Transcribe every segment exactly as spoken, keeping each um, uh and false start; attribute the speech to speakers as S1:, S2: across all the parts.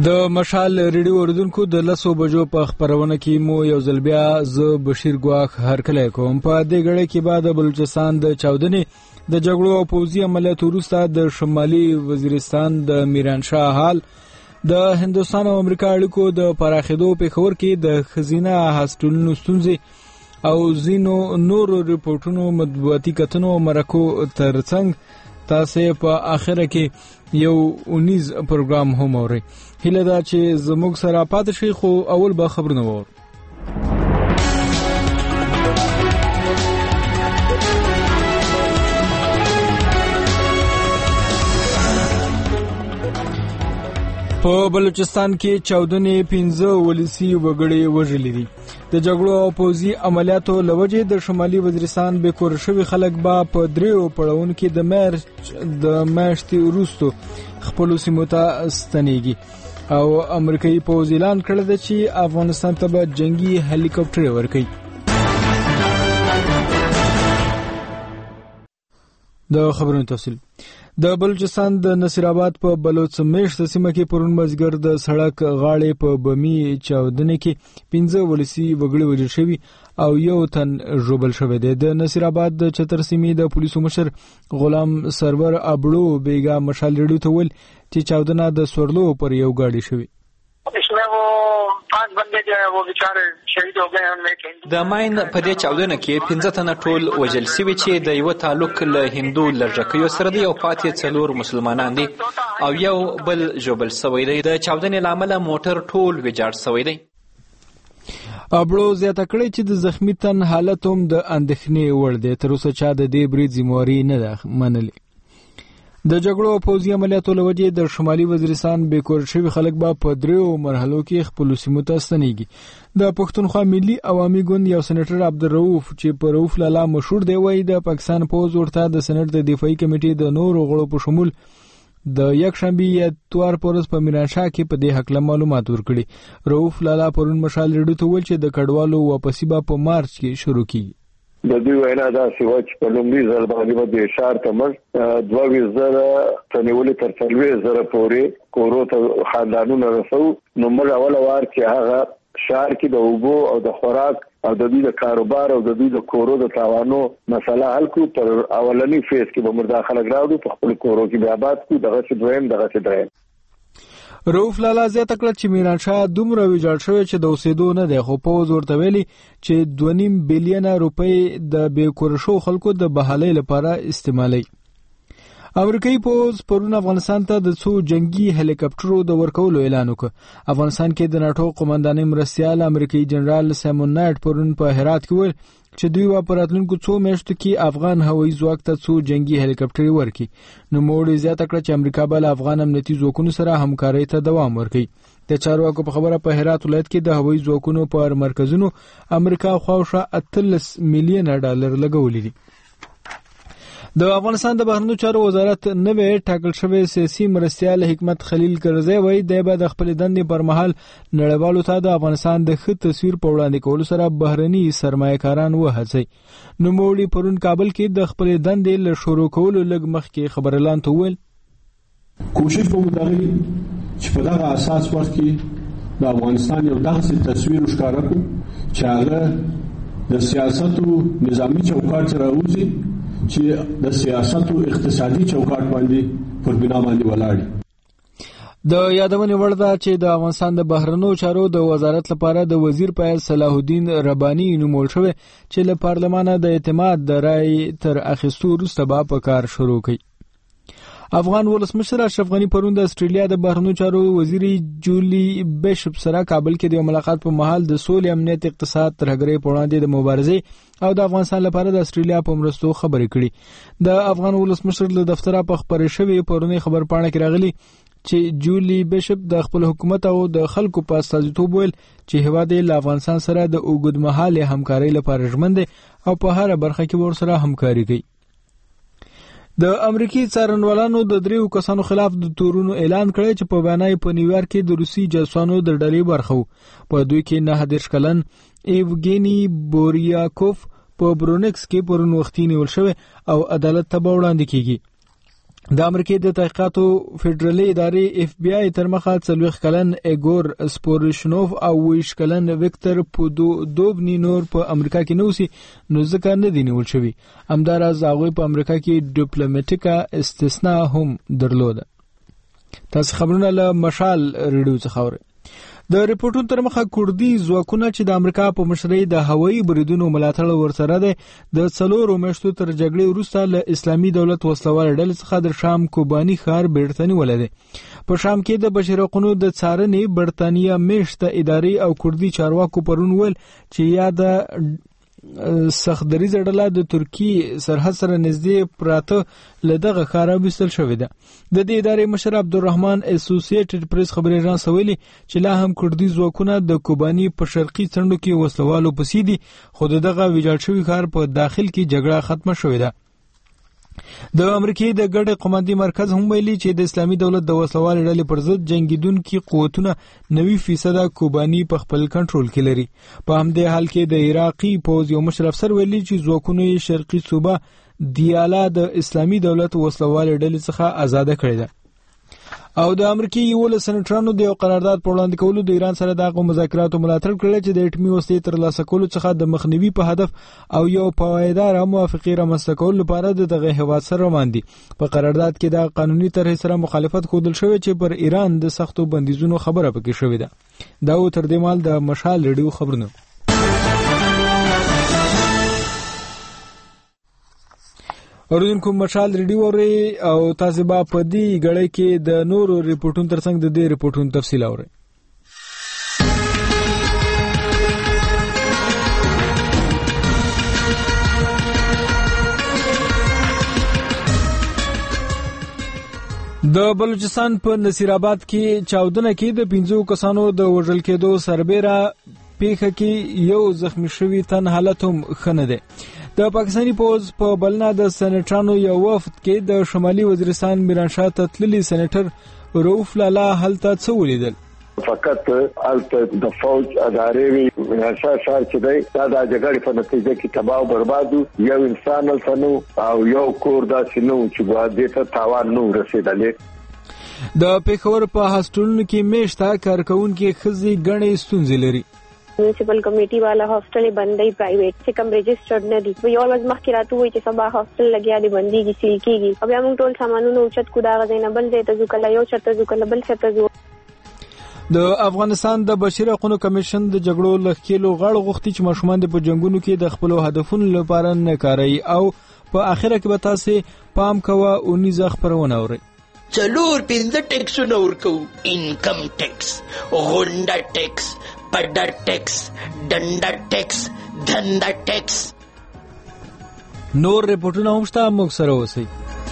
S1: د مشال ریډیو اوریدونکو د لسو بجو په خبرونه کې مو یو ځل بیا ز بشیر ګواخ هرکلی کوم. په دې غړي کې بعد بلوچستان د چاودنې د جګړو او پوځي عملیاتو وروسته د شمالي وزیرستان د میرانشاه حال، د هندوستان او امریکا اړیکو د پراخېدو په خبر کې د خزینه هاستولونو ستونزې او زینو نورو ریپورتونو مطبوعاتي کتنو مرکو ترڅنګ تاسو په اخره کې یو اونیز پروګرام هم اورئ. هیله ده چې زموږ سره پاتې شئ، خو اول به خبرونه وور. په بلوچستان کې چاودنې پنځه ولسی وګړي وژلي دي. د جګړو او پوځي عملیاتو لوجې د شمالي وزیرستان به کور شوی خلک با په دریو پړاوونو کې د مارچ د میاشتې وروسته خپل سیمو ته ستنېږي او امریکایي پوځ اعلان کړی دی چې افغانستان ته به جنگي هلیکاپټر ورکړي. د خبرونو تفصیل. د بلوچستان د نصیر آباد په بلوڅ میشت سیمه کې پرون مازیګر د سړک غاړې په بمی چاودنې کې پنځه ولسی وګړي وژل شوي او یو تن ژوبل شوی دی. د نصیر آباد د چتر سیمې د پولیسو مشر غلام سرور ابړو بیګا مشال ریډیو ته ویل چې چاودنه د سورلو پر یو گاډي شوی.
S2: इसमें वो पांच बंदे जो है वो बेचारे शहीद हो गए हैं.
S3: د ماین په دې چاودنه کې پنځه تنه ټول وژل شوي چې د یو تعلق له هندو لږکیو سره دی او پاتې څلور مسلمانان دي او یو بل ژوبل شوی دی. د چاودنې له امله موټر ټول ویجاړ شوی دی.
S1: ابړو زیاته کړی چې د زخمی تن حالت هم د اندېښنې وړ دی. تر اوسه چا د دې برید ذمہواري نه ده منلې. د جګړو او پوځي عملیاتو لوجې د شمالي وزیرستان به کور شوی خلک به په دریو مرحلو کې خپل سیمو ته ستنېږي. د پښتونخوا ملي عوامي ګوند یو سېنیټر عبدالرؤف چې په رؤوف لالا مشهور دی وایي د پاکستان پوځ ورته د سېنات د دفاعي کمیټې د نورو غړو په شمول د یک شنبه اتوار پورز په میرانشاه کې په دې حق معلومات ورکړي. رؤوف لالا پرون مشال ریډیو ته ویل چې د کډوالو واپسی به په مارچ کې شروع کیږي.
S4: د دوی وینا دا چې چې په لومړي ځل باندې به د اشار تمر دوه وزره تنولې تر څلوي زره پورې کورو ته خاندانونو رسو. نو موږ اول وار چې هغه شهر کې د اوبو او د خوراک او د دوی د کاروبار او د دوی د کورو د تاوانو مسله حل کو. پر اولنی فیز کې به موږ داخله راوړو په خپل کورو کې به آباد کو. دغه څه دویم دغه څه دریم.
S1: رؤوف لالا زیاته کړه چې میرانشاه دومره ویجاړ شوی چې د اوسېدو نه دی، خو پوځ ورته ویلي چې دوه نیم بیلیونه روپۍ د بې کور شو خلکو د بحالۍ لپاره استعمالوي. امریکایي پوځ پرون افغانستان ته د څو جنگي هلیکاپټرو د ورکولو اعلان وکړ. افغانستان کې د ناټو قومندانۍ مرستیال امریکایي جنرال سیمون نایټ پرون په هرات کې ویل چې دوی په راتلونکو څو میاشتو کې افغان هوایي ځواک ته څو جنگي هلیکاپټر ورکړي. نو موږ زیاته کړه چې امریکا بل افغان امنیتي ځواکونو سره همکارۍ ته دوام ورکړي. د چارواکو په خبره په هرات ولایت کې د هوایي ځواکونو پر مرکزونو امریکا خواوشا اتلس میلیونه ډالر لګولي دي. د افغانستان د بهرنیو چارو وزارت نوې ټاکل شوی سیاسي مرستیال حکمت خلیل کرزی وایي دی به د خپل دندې پر مهال نړیوالو ته د افغانستان د ښه تصویر په وړاندې کولو سره بهرني سرمایه‌کاران وهڅوي. نوموړي پرون کابل کې د خپل دندې له شروع کولو لږ مخکې خبرلاند ته وویل
S5: کوشش به مدغی چې په دغه اساس وخت کې د افغانستان یو داسې تصویر ښکاره کړو چې هغه د سیاست او نظامی چوکاټ سره راوځي چې د سیاست او اقتصادي چوکاټ باندې پر بنا باندې ولاړ.
S1: د یادونې وړ ده چې د افغانستان د بهرنیو چارو د وزارت لپاره د وزیر فیاض صلاح الدین رباني نومول شوی چې له پارلمانه د اعتماد د رای تر اخیستو وروسته به په کار شروع کړي. افغان ولسمشر اشرف غنی پرون د استرالیا د بهرنیو چارو وزیر جولی بیشپ سره کابل کې د ملاقات په مهال د سولې، امنیت، اقتصاد، ترهګرۍ په وړاندې د مبارزې او د افغانستان لپاره د استرالیا په مرستو خبرې کړي. د افغان ولسمشر له دفتره په خبرې شوی پرونی خبرپاڼه کې راغلی چې جولی بیشپ د خپل حکومت او د خلکو په استازیتوب ویل چې هیواد له افغانستان سره د اوږدمهاله همکارۍ لپاره ژمن دی او په هر برخه کې ورسره همکاري کوي. د امریکای څارنوالانو د دریو کسانو خلاف د تورونو اعلان کړی چې په بیانای په نیویارک کې د روسي جاسوسانو د ډلې برخه وو. په دوی کې نه دېرش کلن ایوګینی بوریاکوف په برونکس کې پرون وختي نیول شوی او عدالت ته وړاندې کیږي. د امریکای د تحقیقاتو فدرالي ادارې اف بی آی تر مخه څلوېښت کلن ایګور سپورشنوف او ویش کلن وکټر پودوبنی نور په امریکا کې نوسی نو ځکه نه دی نیول شوی. همداراز هغه په امریکا کې ډیپلوماټیکه استثناء هم درلوده. تاسو خبرونه له مشال ریډیو څخه اورئ. د ریپورتونو تر مخه کوردي ځواکونه چې د امریکا په مشرۍ د هوایي بریدونو ملاتړ ورسره ده د څلورو میاشتو تر جګړې وروسته له اسلامي دولت وسلوال ډلې څخه د شام کوباني ښار بیرته نیولی دی. په شام کې د بشري حقوقو د څارنې برتانیا میشته ادارې او کوردي چارواکو پرون ویل چې یا د سخت دریځ ډله د ترکی سرحد سره نږدې پراته له دغه ښاره ویستل شوې ده. د دې ادارې مشر عبدالرحمن اسوسییټډ پریس خبري اژانس ویلي چې لا هم کوردي ځواکونه د کوباني په شرقي څنډو کې وسلوالو پسې دي، خو دغه ویجاړ شوي ښار په داخل کې جګړه ختمه شوې ده. د امریکای د ګډ قوماندې مرکز هم ویلي چې د اسلامي دولت د وسلوال ډلې پر ضد جنگیدونکو قوتونه نوي فیصد کوباني په خپل کنټرول کې لري. په همدې حال کې د عراقي پوز یو مشر افسر ویلي چې ځواکونه یې شرقي صوبه دیالا د اسلامي دولت وسلوال ډلې څخه آزاد کړی ده. او د امریکای یو له سنټرانو د یو قرارداد پر وړاندې کولو د ایران سره دغه مذاکراتو ملاتړ کړل چې د اټومي وسلې ترلاسه کولو څخه د مخنیوي په هدف او یو پایدار موافقه رامنځته کولو لپاره دغه هیواد سره باندې په قرارداد کې د قانوني طرحې سره مخالفت ښودل شوی چې پر ایران د سختو بندیزونو خبره پکې شوې ده. دا تر دې مال د مشال ریډیو خبرونه. اوریدونکو مشال ریډیو اوري او تاسو به په دې غړې کې د نورو ریپورتونو ترڅنګ د دې ریپورتونو تفصیل اورئ. د بلوچستان په نصیر آباد کې چاودنه کې د پنځو کسانو د وژل کېدو سربېره پیښه کې یو زخمی شوی تن حالت هم ښه نه دی. د پاکستاني پوز په بلنا د سېنټرانو یو وفد کې د شمالي وزیرستان میرانشاه ته تللي سېنټر رؤوف لالا هلته څه ولیدل؟
S4: فقط الته د فوج ادارې وی میرانشاه ښار چې دی دا د جګړې په نتیجه کې تباہ او برباد یو انسان الفنو او یو کور داسې نو چې باندې ته تاوان نو رسیدلې.
S1: د پیښور په هاسټلونو کې میشته کارکونکو خزي غنې ستونزې لري.
S6: म्यूनसिपल कमेटी वाला हॉस्टल बंदी प्राइवेट से कम रजिस्टर्ड न दी वो और मख की रात हुई सबा हॉस्टल लगिया दी बंदी की सील कीगी अब हम टोल सामानों उचत कुदा गजैना बल दे तजु कला यो चत तजु कला बल چت تجو.
S1: د افغانستان د بشري حقوقو کمیشن د جګړو لخکېلو غړ غوښتي چې ماشومان د په جنگونو کې د خپل هدفونو لپاره نه کاروي او په اخره کې به تاسو پام کوه او نيزه خبرونه اوري.
S7: څلور پنځه ټیکسونه ورکو، انکم ټیکس، غونډه ټیکس، پډا ټیکس، ډنډا ټیکس، دندا ټیکس.
S1: نور ریپورتونه هم شته، موږ سره اوسئ.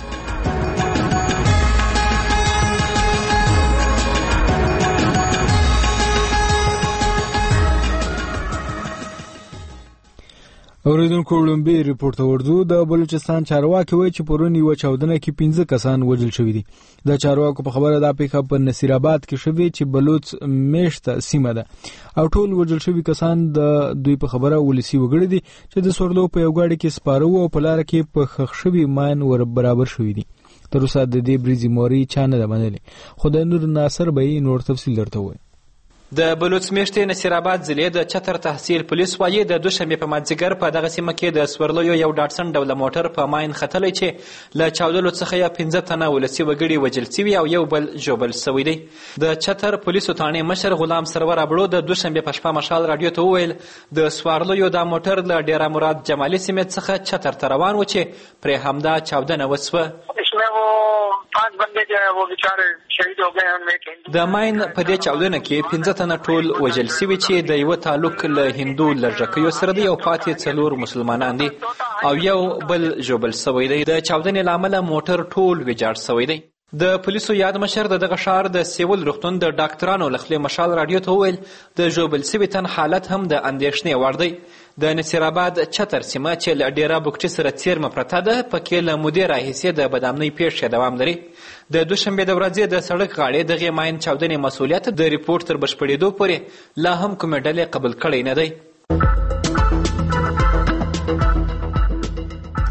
S1: اوریدونکو لومبي ریپورت ورځو د بلوچستان چارواکي وایي چې پرون یو چاودنه کې پنځه کسان وژل شوي دي. د چارواکو په خبره دا پیښه په نصیر آباد کې شوې چې بلوچ میشته سیمه ده او ټول وژل شوي کسان د دوی په خبره ولسی وګړي دي چې د سورلو په یو غاړي کې سپارو او په لار کې په خښ شوي ماین ور برابر شوي دي. تر اوسه د دې بریزي موري چانه ده منلې. خدای نور ناصر به نور تفصیل درته وایي.
S3: د بلوچ میشتې نصیر آباد ضلع د چتر تحصیل پولیس وایي د دوشنبه په مازدیګر په دغه سیمه کې د سورلویو یو ډاټسن ډوله موټر په ماین ختلی چې له چاودلو څخه یې پنځه تنه ولسي وګړي وژل سوي او یو بل ژوبل سوی دی. د چتر پولیسو ثانې مشر غلام سرور ابړو د دوشنبه په شپه مشال رادیو ته وویل د سورلویو دا موټر له ډیره مراد جمالي سیمې څخه چتر ته روان و چې پرې همدا چاودنه وسوه.
S2: पांच बंदे जो है वो बेचारे शहीद हो गए हैं.
S3: د ماین په دې چاودنه کې پنځه تنه ټول وژل شوي چې د یو تعلق له هندو لږکیو سره دی او پاتې څلور مسلمانان دي او یو بل ژوبل شوی دی. د چاودنې له امله موټر ټول ویجاړ شوی دی. د پولیسو یاد مشر د دغه ښار د سیول روغتون د ډاکټرانو له خولې مشال رادیو ته وویل د ژوبل شوي تن حالت هم د اندېښنې وړ دی. د نصیر آباد چتر سیمه چې له ډیره بوکټي سره څیرمه پرته ده پکې له مودې راهیسې د بدامنۍ پیښې دوام لري. د دوشنبې د ورځې د سړک غاړې دغې ماین چاودنې مسؤلیت د ریپورټ تر بشپړېدو پورې لا هم کومې ډلې قبول کړی نه دی.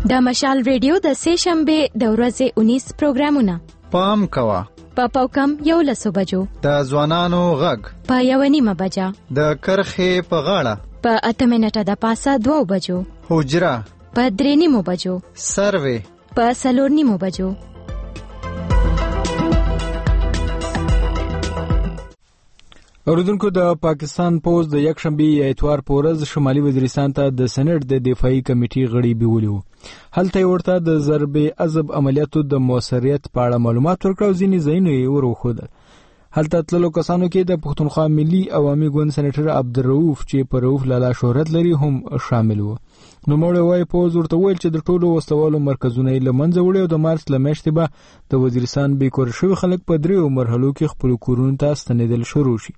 S8: د مشال ریډیو د سه شنبه د ورځې انیس پروګرامونه
S9: پام کوا
S8: په پاوکم یو لسو بجو
S9: د ځوانانو غږ
S8: په یو نیمه بجا
S9: د کرخې په غاړه
S8: په اته منټه د پاسه دوه بجو
S9: حجره
S8: په درې نیمو بجو
S9: سروې
S8: په څلور نیمو بجو.
S1: اوریدونکو د پاکستان پوز د یک شنبه اتوار په ورځ شمالي وزیرستان ته د سېنات د دفاعي کمیټې غړي بیولي وو. هلته ورته د ضرب عضب عملیاتو د موثریت په اړه معلومات ورکړو، ځینې ځایونه یې وروښودل. هلته تللو کسانو کې د پښتونخوا ملي عوامي ګوند سېنیټر عبدالرؤف چې په رؤف لالا شهرت لري هم شامل وو. نو موږ وایي پوز ورته ویل چې د ټولو وسوالو مرکزونه یې لمنځه وړي او د مارچ له میاشتې به د وزیرستان بیکور شوي خلک په دریو مرحلو کې خپل کورونو ته ستنېدل شروع شي.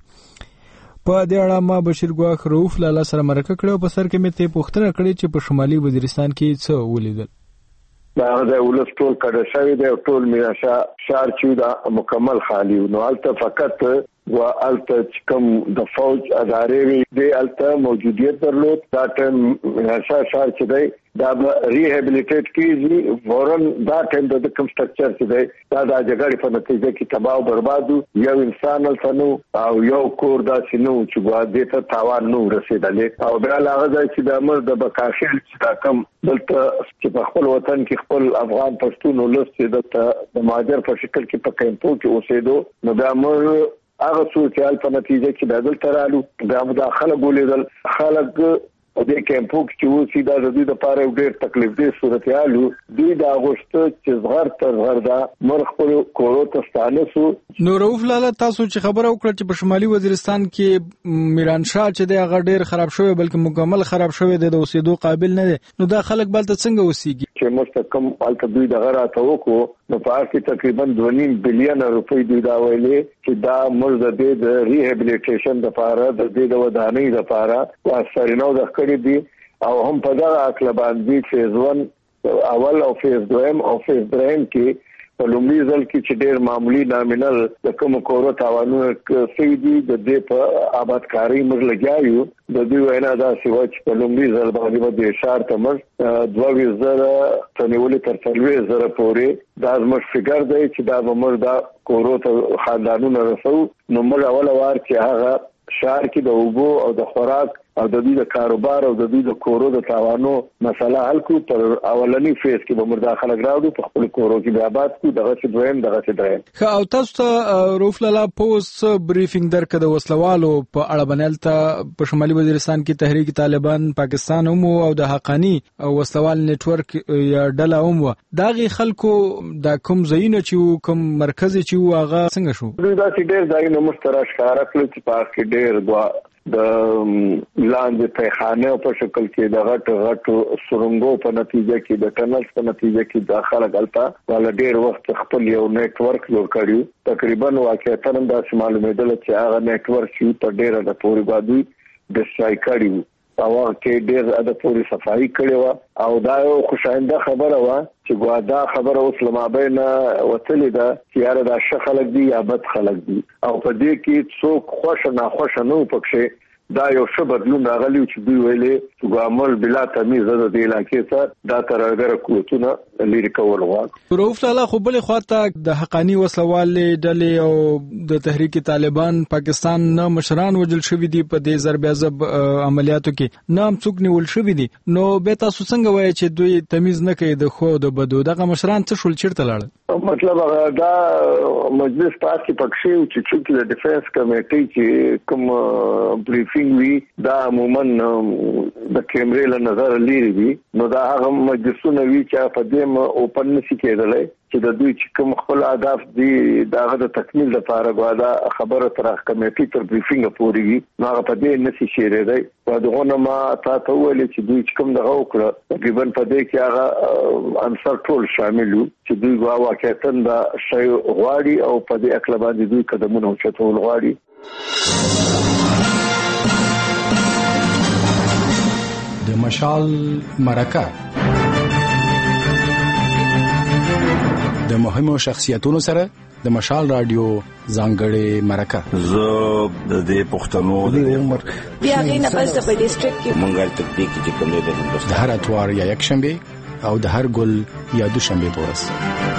S1: په دې اړه ما بشیر ګواخ رؤف لالا سره مرکه کړو، په سر کې مې ته پوښتنه کړې چې په شمالي وزیرستان کې څه ولیدل.
S4: دا د ولس ټول کډه شوی دی او ټول میراشا شار چې دا مکمل خالی نو البته فقط و البته کوم د فوج ادارې وی دی البته موجودیت درلود. دا ټیم میراشا شار چې دی دا ریهابیلیټیټ کیږي ورن دا ټیم د کوم سټرکچر چې دی دا د جګړې په نتیجه کې تباہ او برباد یو انسان الفنو او یو کور دا سينو چې ګوادې ته تاوان نو رسیدلې او بیا لاغه چې د امر د بقاشل چې دا کم دلته چې په خپل وطن کې خپل افغان پښتون ولس چې د ماجر په شکل کې په کیمپو کې اوسېدو نو دا امر هغه څه چې په نتیجه کې د دلته رالو دا مداخله ګولېدل خلک د کیمپو کې وسی دا د دې لپاره ډېر تکلیف دي صورتحالو دوی د اگست چې زغر تر زغر دا مرخ په کورو ته ستانه سو.
S1: نو رؤف لالا تاسو چې خبره وکړه چې په شمالي وزیرستان کې میران شاه چې دی هغه ډېر خراب شوی بلکې مکمل خراب شوی دی د اوسېدو قابل نه دی، نو دا خلک بلته څنګه اوسېږي
S4: چې مستحکم الته دوی دغه راته وکړو نو په اړه تقریبا دوه نیم بلین روپۍ دوی دا ویلې چې دا مرز د ریهابیلیټیشن لپاره د دې د ودانۍ لپاره واسرینو د دی او هم په دغه اکل باندې فیز ون اول او فیز دویم او فیز دریم کې په لومړي ځل کې چې ډېر معمولی نامینل د کوم کورو تاوانونه کوي دي د دې په آبادکاري موږ لګیایو د دې وینا دا سیوا چې په لومړي ځل باندې د اشار تمر دوه زره تنولې تر څلوي زره پورې دا زموږ فګر دی چې دا عمر دا کورو ته خاندانونه رسو نو موږ اول وار چې هغه شهر کې د اوبو او د خوراک او د دې د کاروبار او د دې د کورو د تاوانو مسله حل کو تر اولنی فیز کې به مداخله غراړو په خپل کورو کې به آباد کو دغه څه دویم دغه څه دریم.
S1: خو او تاسو ته رؤف لالا پوسټ بریفینګ درکړه د وسلوالو په اړه بنلته په شمالي وزیرستان کې تحریک طالبان پاکستان هم او د حقانی او وسلوال نتورک یا ډله هم دغه خلکو د کوم زینه چې کوم مرکز چې هغه څنګه شو
S4: دا چې ډېر ځایونه مشترک ښکارا کړل چې پاک کې ډېر دوا د لاندې پیخانه په شکل کې د غټ غټ سرنګو په نتیجه کې د ټنلز په نتیجه کې داخله غلطه ولا ډېر وخت خپل یو نیټ ورک جوړ کړیو تقریبا واقعیت هم دا معلومېدل چې هغه نیټ ورک چې په ډېر د پوري باندې د شای کړیو او کې ډېر د پوري صفائی کړي و او دا یو خوشاینده خبره و چې ګوادا خبره اوس لمابین وتلې ده چې یاره دا ښه خلک دي یا بد خلک دي او په دې کې څوک خوښ نه خوښ نه پکې دا یو څه بدلون راغلی چې دوی ویلې چې ګامل بلا تمیز د دې علاقې ته دا ترګر کوتونه لري کول غواړي.
S1: رؤف لالا خو بل خواته د حقانی وسلوال ډلې او د تحریک طالبان پاکستان نه مشران وجل شوی دي په دې ضرب عضب عملیاتو کې نام څوک نیول شوی دي نو به تاسو څنګه وایي چې دوی تمیز نه کوي د خو د بدو دغه مشران څه شول چیرته لاړل؟
S4: مطلب دا مجلس پاتې پکښې چې چې د ډیفنس کمیټې چې کوم بریفینګ وی دا عموما د کیمرې له نظر لري وي نو دا هغه مجلسونه وی چې په دې اوپن نشي کېدلای چې د دوی چې کوم خپل اهداف دي داغه د تکمیل لپاره غواړي خبره تر کمیټې تر بریفینګ پورې وي نو هغه په دې نشي شیرېدای او دغه ما تاسو ویل چې دوی کوم دغه وکړه تقریبا په دې کې هغه عنصر ټول شامل وو چې دوی واقعیت دا شی غواړي او په دې اکل باندې دوی قدمونه اوچتول غواړي.
S10: د مشال مرکه د مهمو شخصیتونو سره د مشال رادیو ځانګړې مرکه
S11: زه د دې پښتنو د عمر
S12: بیا غي نه پس په ډیسټریکټ کې
S11: مونږه تطبیق چې کوم دی د
S10: هر اتوار یا یک شنبه او د هر ګل یا دوشنبه په ورځ.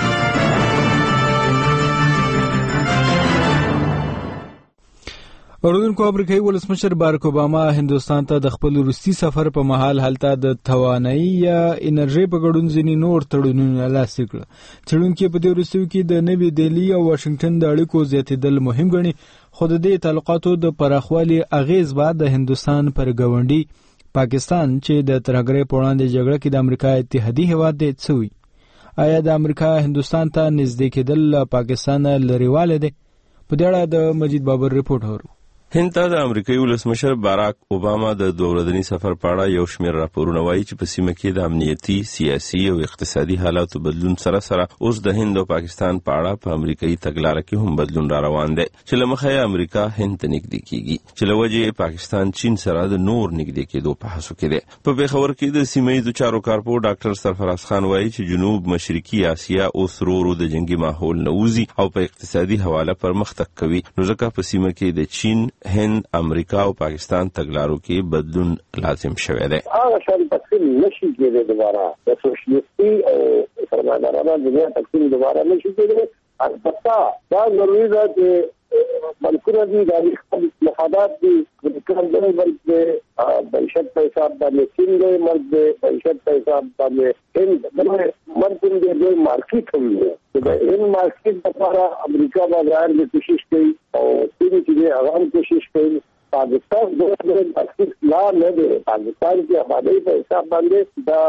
S1: اردوونکو امریکایي ولسمشر بارک اوباما هندستان ته د خپل روسي سفر په مهال هلته د توانایي یا انرژي په ګډون ځینې نور تړونونه لاسلیک کړل. څېړونکي په دې وروستیو کې د نوې دهلي او واشنگټن د اړیکو زیاتېدل مهم ګڼي، خو د دې تعلقاتو د پراخوالي اغیز بعد د هندستان پر ګاونډي پاکستان چې د ترهګرۍ په وړاندې جګړه کې د امریکا اتحادي هیواد دی څه وي؟ آیا د امریکا هندستان ته نږدې کېدل پاکستان لرېوالی دی؟ په دې اړه د مجید بابر رپورټ اورو.
S12: هند ته د امریکایي ولسمشر باراک اوباما د دوه ورځني سفر په اړه یو شمېر راپورونه وایي چې په سیمه کې د امنیتي، سیاسي او اقتصادي حالاتو بدلون سره سره اوس د هند او پاکستان په اړه په امریکایي تګلاره کې هم بدلون را روان دی چې له مخې امریکا هند ته نږدې کیږي، چې له وجې پاکستان چین سره د نور نږدې کېدو په هڅو کې دی. په پېښور کې د سیمه ییزو چارو کارپو ډاکټر سرفراز خان وایي چې جنوب مشرقي اسیا اوس ورو ورو د جنگي ماحول نه وځي او په اقتصادي حواله پرمختګ کوي، نو ځکه په سیمه کې د چین، هند، امریکا او پاکستان تګلارو کې بدلون لازم شوی دی.
S4: هغه شان تقسیم نشي کېدای دوباره د سوشلیستي او سرمایه‌دارانه دنیا تقسیم دوباره نشي کېدای. البته دا ضروري ده چې ملکونه دي د خپل مفادات دي د کارګرانو بلکې معیشت په حساب باندې چین دی، مرګ د معیشت په حساب باندې هند دغه مرګ د مارکیټ هم دی. د هند مارکیټ لپاره امریکا باندې د کوشش کوي او چین چې هغه هم کوشش کوي. پاکستان د مارکیټ لا نه دی. پاکستان کې آبادی په حساب باندې دا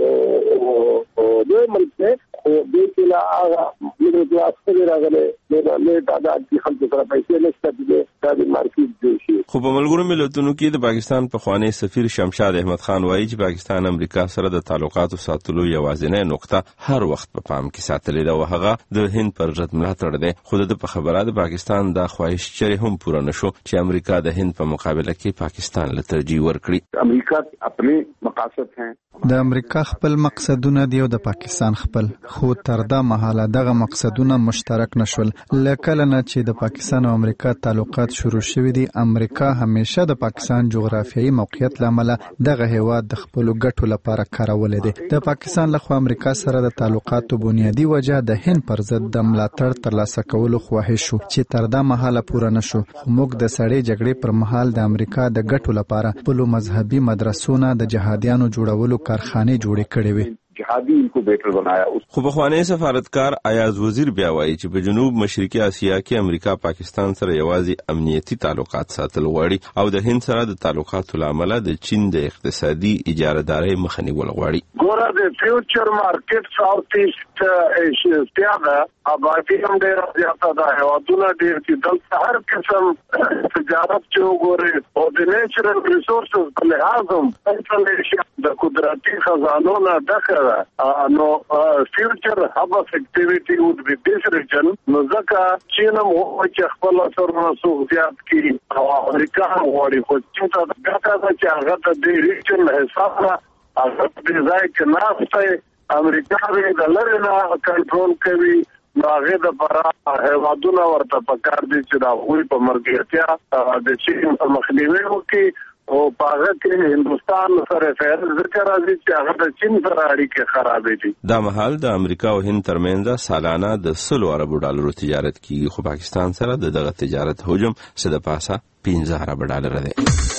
S4: یو د ملک دی او د کله هغه د کلاس کې راغلي د تعداد کې خلک سره پیسې نشته د مارکیټ دی شي.
S12: خو په ملګرو ملتونو کې د پاکستان پخوانی سفیر شمشاد احمد خان وایي چې پاکستان امریکا سره د تعلقاتو ساتلو یوازینۍ نقطه هر وخت په پام کې ساتلې ده او هغه د هند پر ضد ملاتړ دی. خو د په خبره د پاکستان دا خواهش چیرې هم پوره نشو چې امریکا د هند په مقابله کې پاکستان له ترجیح ورکړي.
S4: امریکا خپل مقاصد ہیں،
S9: د امریکا خپل مقصدونه دی او د پاکستان خپل، خو تر دا مهاله دغه مقصدونه مشترک نشول. لکه نه چې د پاکستان او امریکا تعلقات شروع شوي دي، امریکا همیشه د پاکستان جغرافیایي موقعیت لامل دغه هیواد د خپل ګټو لپاره کارولې دي. د پاکستان لخوا امریکا سره د تعلقاتو بنیادی وجه د هند پر ضد د ملاتړ ترلاسه کولو خواهش شو چې تر دا مهاله پوره نشو. موږ د سړې جګړې پر مهال د امریکا د ګټو لپاره خپل مذهبي مدرسونه د جهادیانو جوړولو کارخانه جوړې کړې وي.
S4: جهادي انکوبیټر بنایا.
S12: خو بخوانی سفارتکار ایاز وزیر بیا وایي چې په جنوب مشرقي اسیا کې امریکا پاکستان سره یوازې امنیتي تعلقات ساتل غواړي او د هند سره د تعلقاتو لامل د چین د اقتصادي اجارهدارۍ مخه نیول غواړي.
S2: ګوره د فیوچر مارکیټ ساوث ایست ایشیا ده آبادی هم ډېره زیاته ده، هېوادونه ډېر دي، دلته هر قسم تجارت چې وګورې او د نیچرل ریسورسز په لحاظ هم سنټرل ایشیا د قدرتي خزانو نه ډکه ده. نو فیوچر هب اف اکټیویټي وود بی دیس ریجن، نو ځکه چین هم وایي چې خپل سرونه څو زیات کړي او امریکا هم غواړي، خو چین ته ګټه ده چې هغه ته د ریجن حساب نه هغه په ځای کې ناسته امریکا به د لرې نه کنټرول کوي. نو هغه د برا هیوادونه ورته پکار دي چې دا غوي په مرګرتیا د چین په مخنیوي وکړي او په هغه کې هندستان سره فعال ذکر راځي چې هغه د چین سره اړیکې خرابې دي.
S12: دا مهال د امریکا او هند ترمنځ سالانه د سلو اربو ډالرو تجارت کیږي، خو پاکستان سره د دغه تجارت حجم څه د پاسه پنځه اربو ډالر دی.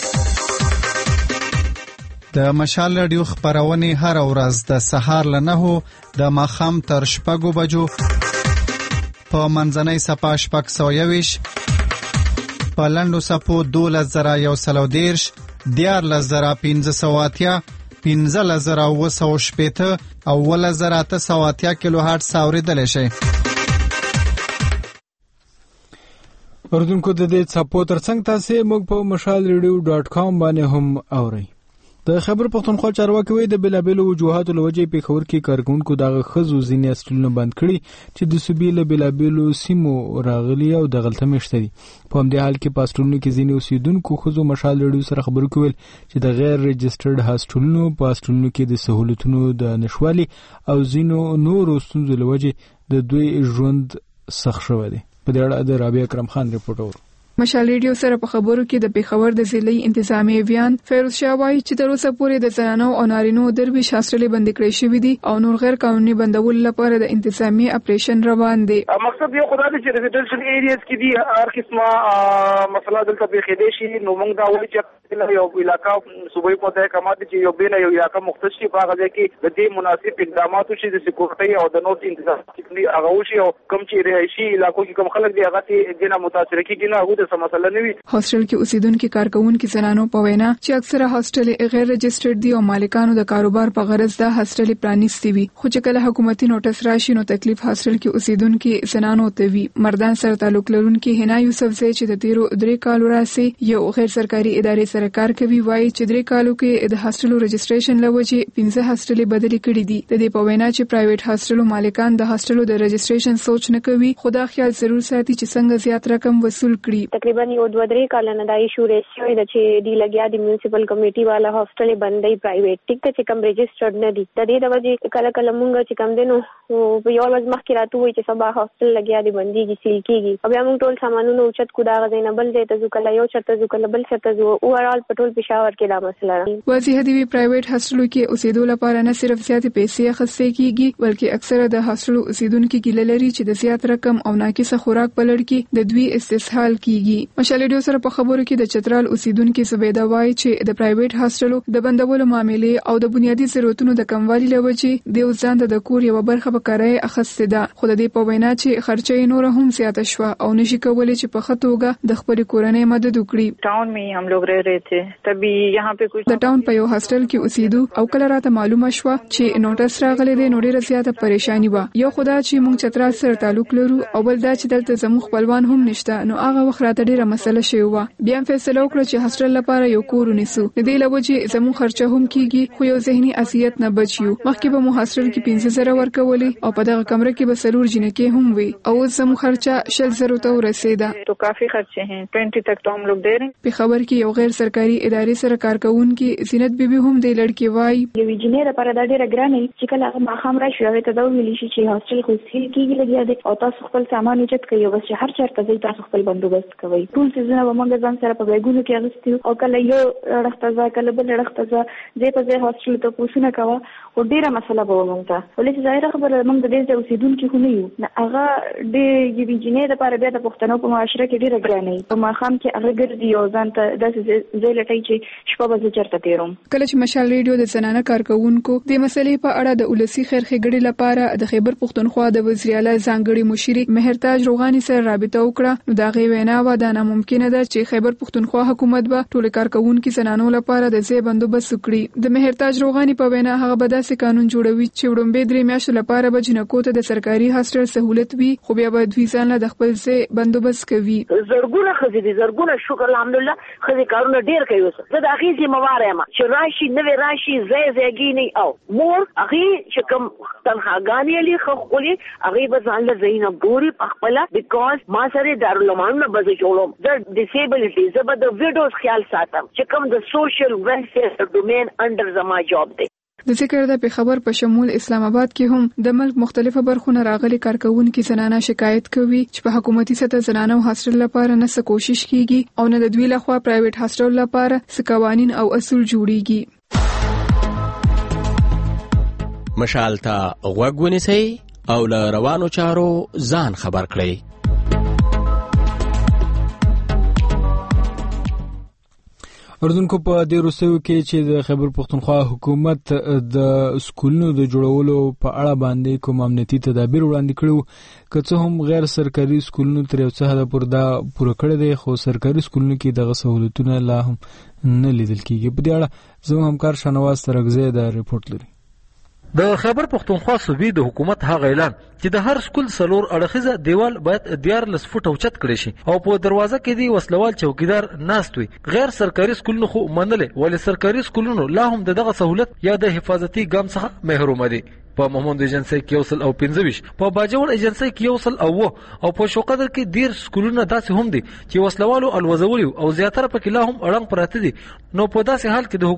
S9: د مشال رادیو خبرونه هر ورځ د سهار له نهو د ماخام تر شپږو بجو په منځنۍ صفه شپږ سوه یویش، په لنډو صفو دولس زره یو سل او دېرش، دیارلس زره پنځه سوه اتیا، پنځلس زره اووه سوه شپېته او اوولس زره اته سوه اتیا کیلو هرټز اورېدلی شئ.
S1: اردوونکو د دې څپو ترڅنګ تاسې موږ په مشال ریډیو ډاټ کام باندې هم اورئ. د خیبر پښتونخوا چارواکي وایي د بېلابېلو وجوهاتو له وجې پېښور کې کارکوونکو دغه ښځو ځینې هاسټلونه بند کړي چې د صوبې له بېلابېلو سیمو راغلي او دغلته مېشته دي. په همدې حال کې په هاسټلونو کې ځینې اوسېدونکو ښځو مشال ریډیو سره خبرو کې ویل چې د غیر رجسټرډ هاسټلونو په هاسټلونو کې د سهولتونو د نشوالي او ځینو نورو ستونزو له وجې د دوی ژوند سخت شوی دی. په دې اړه د رابعه اکرم خان رپورټ اورو.
S13: مشال ریډیو سره په خبرو کې د پیښور د ضلعي انتظامی ویان فیروز شاه وایي چې تر اوسه پورې د زنانو او نارینو درویش هاستلې بند کړې شوې دي او نور غیر قانوني بندول لپاره د انتظامی اپریشن روان دي.
S14: مقصد یو خدای چې ریزیډنشل ایریاز کې دي هر قسمه مسله دلته به خېدې شي نو موږ دا وایو چې یو علاقہ صوبایي په کمات چې یو بین یو علاقہ مختص شي په هغه کې د دې مناسب اقدامات شي د سکیورټي او د نوټ انتظام کې هغه شي او کوم چې رهایشي علاقو کې کوم خلک دي هغه ته دینه متاثر کیږي نه هغه د مسله نه وي.
S13: هاستل کې اوسیدونکو کارکونکو زنانو په وینا چې اکثره هاستل غیر رجسټرډ دي او مالکانو د کاروبار په غرض د هاستل پلانیستي وي خو چې کله حکومتي نوټس راشي نو تکلیف هاستل کې اوسیدونکو زنانو ته وي. مردان سره تعلق لرونکي هنا یوسف زئی چې د تیرو درې کالو راسي یو غیر سرکاري ادارې سره کار کوي وایي چې درې کالو کې د هاستل رجسټریشن لوجه پنځه هاستل بدلي کړي دي. د دې په وینا چې پرایویټ هاستل مالکان د هاستل د رجسټریشن سوچ نه کوي خدا خیال ضرور ساتي چې څنګه زیات رقم وصول کړي.
S6: تقریبا یو دوه درې کال نه دا ایشو ریسیو د چې دی لګیا د میونسپل کمیټي والا هاستل بندي پرایویټ ټیک ته چې کوم رجسټرډ نه دي د دې د وجې کله کله مونږ چې کوم دینو په یو ورځ مخکې راته وي چې سبا هاستل لګیا دی بندي کی سیل کیږي بیا موږ ټول سامانونه اوچت کو دا غزین بل دې ته ځکه یو چرته ځکه بل چرته زو اوورال پټول پېښور کې دا مسله
S13: واضح دی پرایویټ هاستلو کې اوسېدو لپاره نه صرف زیات پیسې اخیستې کیږي بلکې اکثره د هاستلو اوسیدونکو ګیله لري چې د زیات رقم او ناقصه خوراک په لړ کې د دوی استسهال کیږي. مشال ریډیو سره په خبرو کې د چترال اوسیدونکو زبیده وایي چې د پرایویټ هاستلو د بندولو معاملې او د بنیادی ضرورتونو د کموالي لوجې د ځان د کور یو برخه به کارای اخیسته ده خو د دې په وینا چې خرچې نور هم زیاته شوه او نشي کولای چې په خطوګه د خپل کورنۍ مدد وکړي.
S15: ټاون میں هم لوگ رہ رہے تھے تبھی یہاں پہ کچھ
S13: د ټاون په یو هاستل کې اوسېدو او کله راته معلومه شوه چې نوټس راغلی دی نو ډیره زیاته پریشانی و. یو خدای چې موږ چترال سره تعلق لرو او بل دا چې دلته زموږ خپلوان هم نشته نو هغه وخت راته ډیره مسله شوی و. بیا فیصله وکړه چې هاستل لپاره یو کور ونیسو. د دې لوجې زموږ خرچه هم کیږي خو یو ذهني اذیت نه بچیو. مخکې به مو هاستل کې پنځه زره ورکولې او په دغه کمره کې به سلور جنکې هم وي او زموږ خرچه شل زره ته ورسېده.
S15: تو کافی خرچه ہیں बीस تک تو هم لوگ دے رہے ہیں.
S13: په خبر کې یو غیر سرکاري ادارې سره کارکونکو زینت بیبي هم د لړکی وای
S16: یو انجینیر لپاره دا ډیره ګرانه چې کله هغه ماخام راشي هغه ته دا ویل شي چې هاستل خو سیل کیږي لګیا دی او تاسو خپل سامان اوچت کوي بس هر چرته ځي تاسو خپل بندوبست کوي. ټول څه به موږ ځان سره په بیګونو کې اغستیو او کله یو رخته ځا کله بل رخته ځا زه په ځای هاستل ته پوښتنه کوم او ډیره مسله به موږ ته ولې چې ظاهر خبره موږ د دې اوسیدونکو خو نه یو نه هغه د یو انجینیر لپاره بیا د پښتنو په معاشره کې ډیره ګرانه په ماخام کې هغه ګرځي او ځان ته داسې ځای لټای چې شپه به چرته تیروم.
S13: کله چې مشال ریډیو د زنانه کارکونکو د مسلې په اړه د ولسی خیر ښېګړې لپاره د خیبر پښتونخوا د وزیر اعلی ځانګړي مشیر مهرتاج روغانی سره رابطه وکړه نو دا غي وینا و دا ناممکن ده چې خیبر پښتونخوا حکومت به ټول کارکونکو زنانو لپاره د ځای بندوبست وکړي. د مهرتاج روغانی په وینا هغه به داسې قانون جوړوي چې وړاندې درې میاشتو لپاره به جنکو ته د سرکاري هاستل سہولت وي خو بیا به دوی ځان له د خپل ځای بندوبست کوي.
S17: زرګونه خزي دي زرګونه شکر الحمدلله خزي کارونه ډیر کوي اوس زه د اخی ذمہوار یم چې راشي نوې راشي زې زېګینی او مور اخی چې کوم تنخواګانی علی خو خولي اخی به ځان له زینب ګوري خپل بیکاز ما سره دارالمان نه بز جوړم د ډیسیبلټی زه به د ویډیوز خیال ساتم چې کوم د سوشل ویلفیر ډومین انډر زما جاب دی.
S13: د ذکر د په خبر په شمول اسلام آباد کې هم د ملک مختلفه برخونه راغلي کارکونکو زنانه شکایت کوي چې په حکومتي سطح زنانه هاستل لپاره نه څه کوشش کیږي او نه د دوی لخوا پرایویټ هاستل لپاره څه قوانین او اصول جوړیږي.
S18: مشال ته غوږ ونیسئ او له روانو چارو ځان خبر کړئ.
S1: اردوونکو په دې روسیو کې چې د خیبر پښتونخوا حکومت د سکولونو د جوړولو په اړه باندې کوم امنیتي تدابیر وړاندې کړو که څه هم غیر سرکاري سکولونو تر یو څه حده پورې دا پوره کړی دی خو سرکاري سکولونو کې دغه سہولتونه لا هم نه لیدل کیږي. په دې اړه زموږ همکار شنواز ترغزی دا ریپورت لري.
S19: د خیبر پښتونخوا صوبې د حکومت هغه اعلان چې د هر سکول څلور اړخیزه دیوال باید دیارلس فوټه اوچت کړي شي او په دروازه کې دی وسلوال چوکیدار ناست وي. غیر سرکاري سکولونو خو منلې ولې سرکاري سکولونو لا هم دغه سہولت یا د حفاظتي ګام څخه محروم دي. په محمود ایجنسی کې یوصل او پنځويش په باجوړ ایجنسی کې یوصل او او په شوقدر کې ډیر سکولونه داسې هم دي چې وسلوالو الوزولي او زیاتره پکې لا هم اړنګ پراته دي. نو په داسې حال کې د حکومت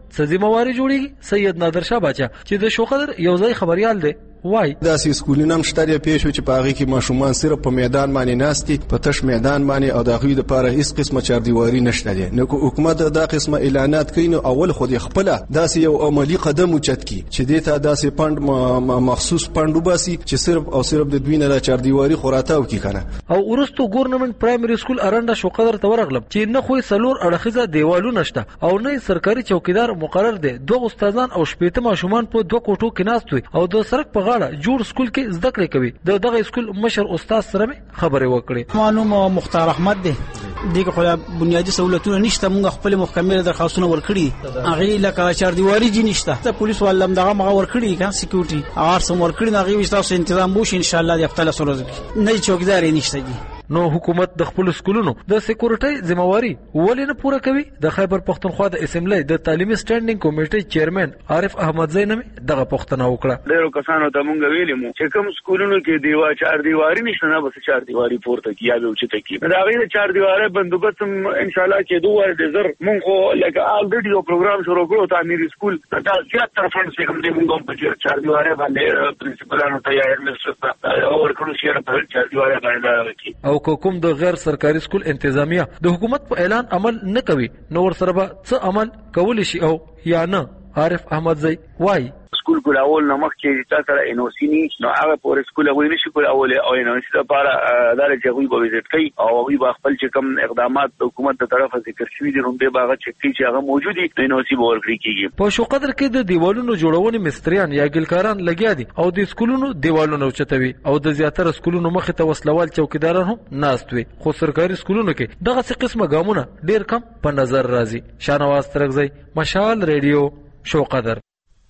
S19: څه ذمہواری جوړیږي. سید نادر شاه باچا چې د شوقدر یو ځای خبريال دی وای
S20: داسې سکولونه هم شته د پیښو چې په هغه کې ماشومان صرف په میدان باندې ناستي په تش میدان باندې او د غوی د لپاره هیڅ قسمه چاردیواری نشته دي. نو حکومت دا قسمه اعلانات کوي نو اول خو د خپل داسې یو عملی قدم اوچت کی چې د ته داسې پند مخصوص پند وباسي چې صرف او صرف د دوی نه د چاردیواری خوراتاو کی کنه.
S19: او ورستو ګورنمنت پرایمری سکول ارنده شوقدر ته ورغلم چې نه خو سلور اړخیزه دیوالونه شته او نه سرکاري چوکیدار مقرر دي. دوه استادان او شپېته ماشومان په دوه کوټو کې ناست وي او د سرک په غاړه جوړ سکول کې زده کړې کوي. د دغه سکول مشر استاد سره خبرې وکړې.
S21: معلوم مختار احمد دی دغه خو بنیادی سہولتونه نشته. موږ خپل محکمې درخواستونه ورکړي هغه لکه چاردیواری جی نشته. ته پولیس ولهم دغه مغه ورکړي کا سکیورټي هغه سم ورکړي هغه وستاسو تنظیم وش ان شاء الله د خپل سره نه چوکیدار نشته دي.
S19: نو حکومت د خپل سکولونو د سکیورټي ذمہواری ولې نه پوره کوي؟ د خیبر پختونخوا د اسمبلی د تعلیمي سټانډینګ کمیټې چیرمن عارف احمد زینم دغه پښتنه وکړه.
S22: ډیرو کسانو ته مونږ ویلې مو چې کوم سکولونو کې دیوا چار دیواری نشته نه بس چار دیواری پورته کیږي به اوچته کیږي. دا غیر چار دیواره بندوبست ان شاء الله چې دوه د زر مونږ خو لکه الریډي یو پروګرام شروع کړو تعمیري سکول دا زیاتره فنډ څخه موږ موږ په چار دیواره باندې پرنسپلانو ته یا ایڈمنسټریټر او ورکړو شهر په چار دیواره باندې.
S19: او کوم د غیر سرکاري سکول انتظامیه د حکومت په اعلان عمل نه کوي نو ور سره به څه عمل کول شي او یا نه؟ عارف احمد زئی وای
S22: سکول کول اول نه مخکې تاسو سره ان او سی ني نو هغه پور سکول غوي نشي کول اول او ان او سی لپاره دار چې غوي به وزټ کوي او غوي به خپل چې کوم اقدامات حکومت تر طرفه ذکر شوی دي رومبه باغ چې چې هغه موجودي ان او سی به ورکړي کیږي.
S19: په شوقدر کې د دیوالونو جوړونې مستریان یا ګلکاران لګیا دي او د سکولونو دیوالونو چتوي او د زیاتره سکولونو مخ ته وسلوال چوکیداران هم ناست وي. خو سرکاري سکولونو کې دغه څه قسمه ګامونه ډیر کم په نظر راځي. شانواز ترغزی مشال ریډیو شوقدر.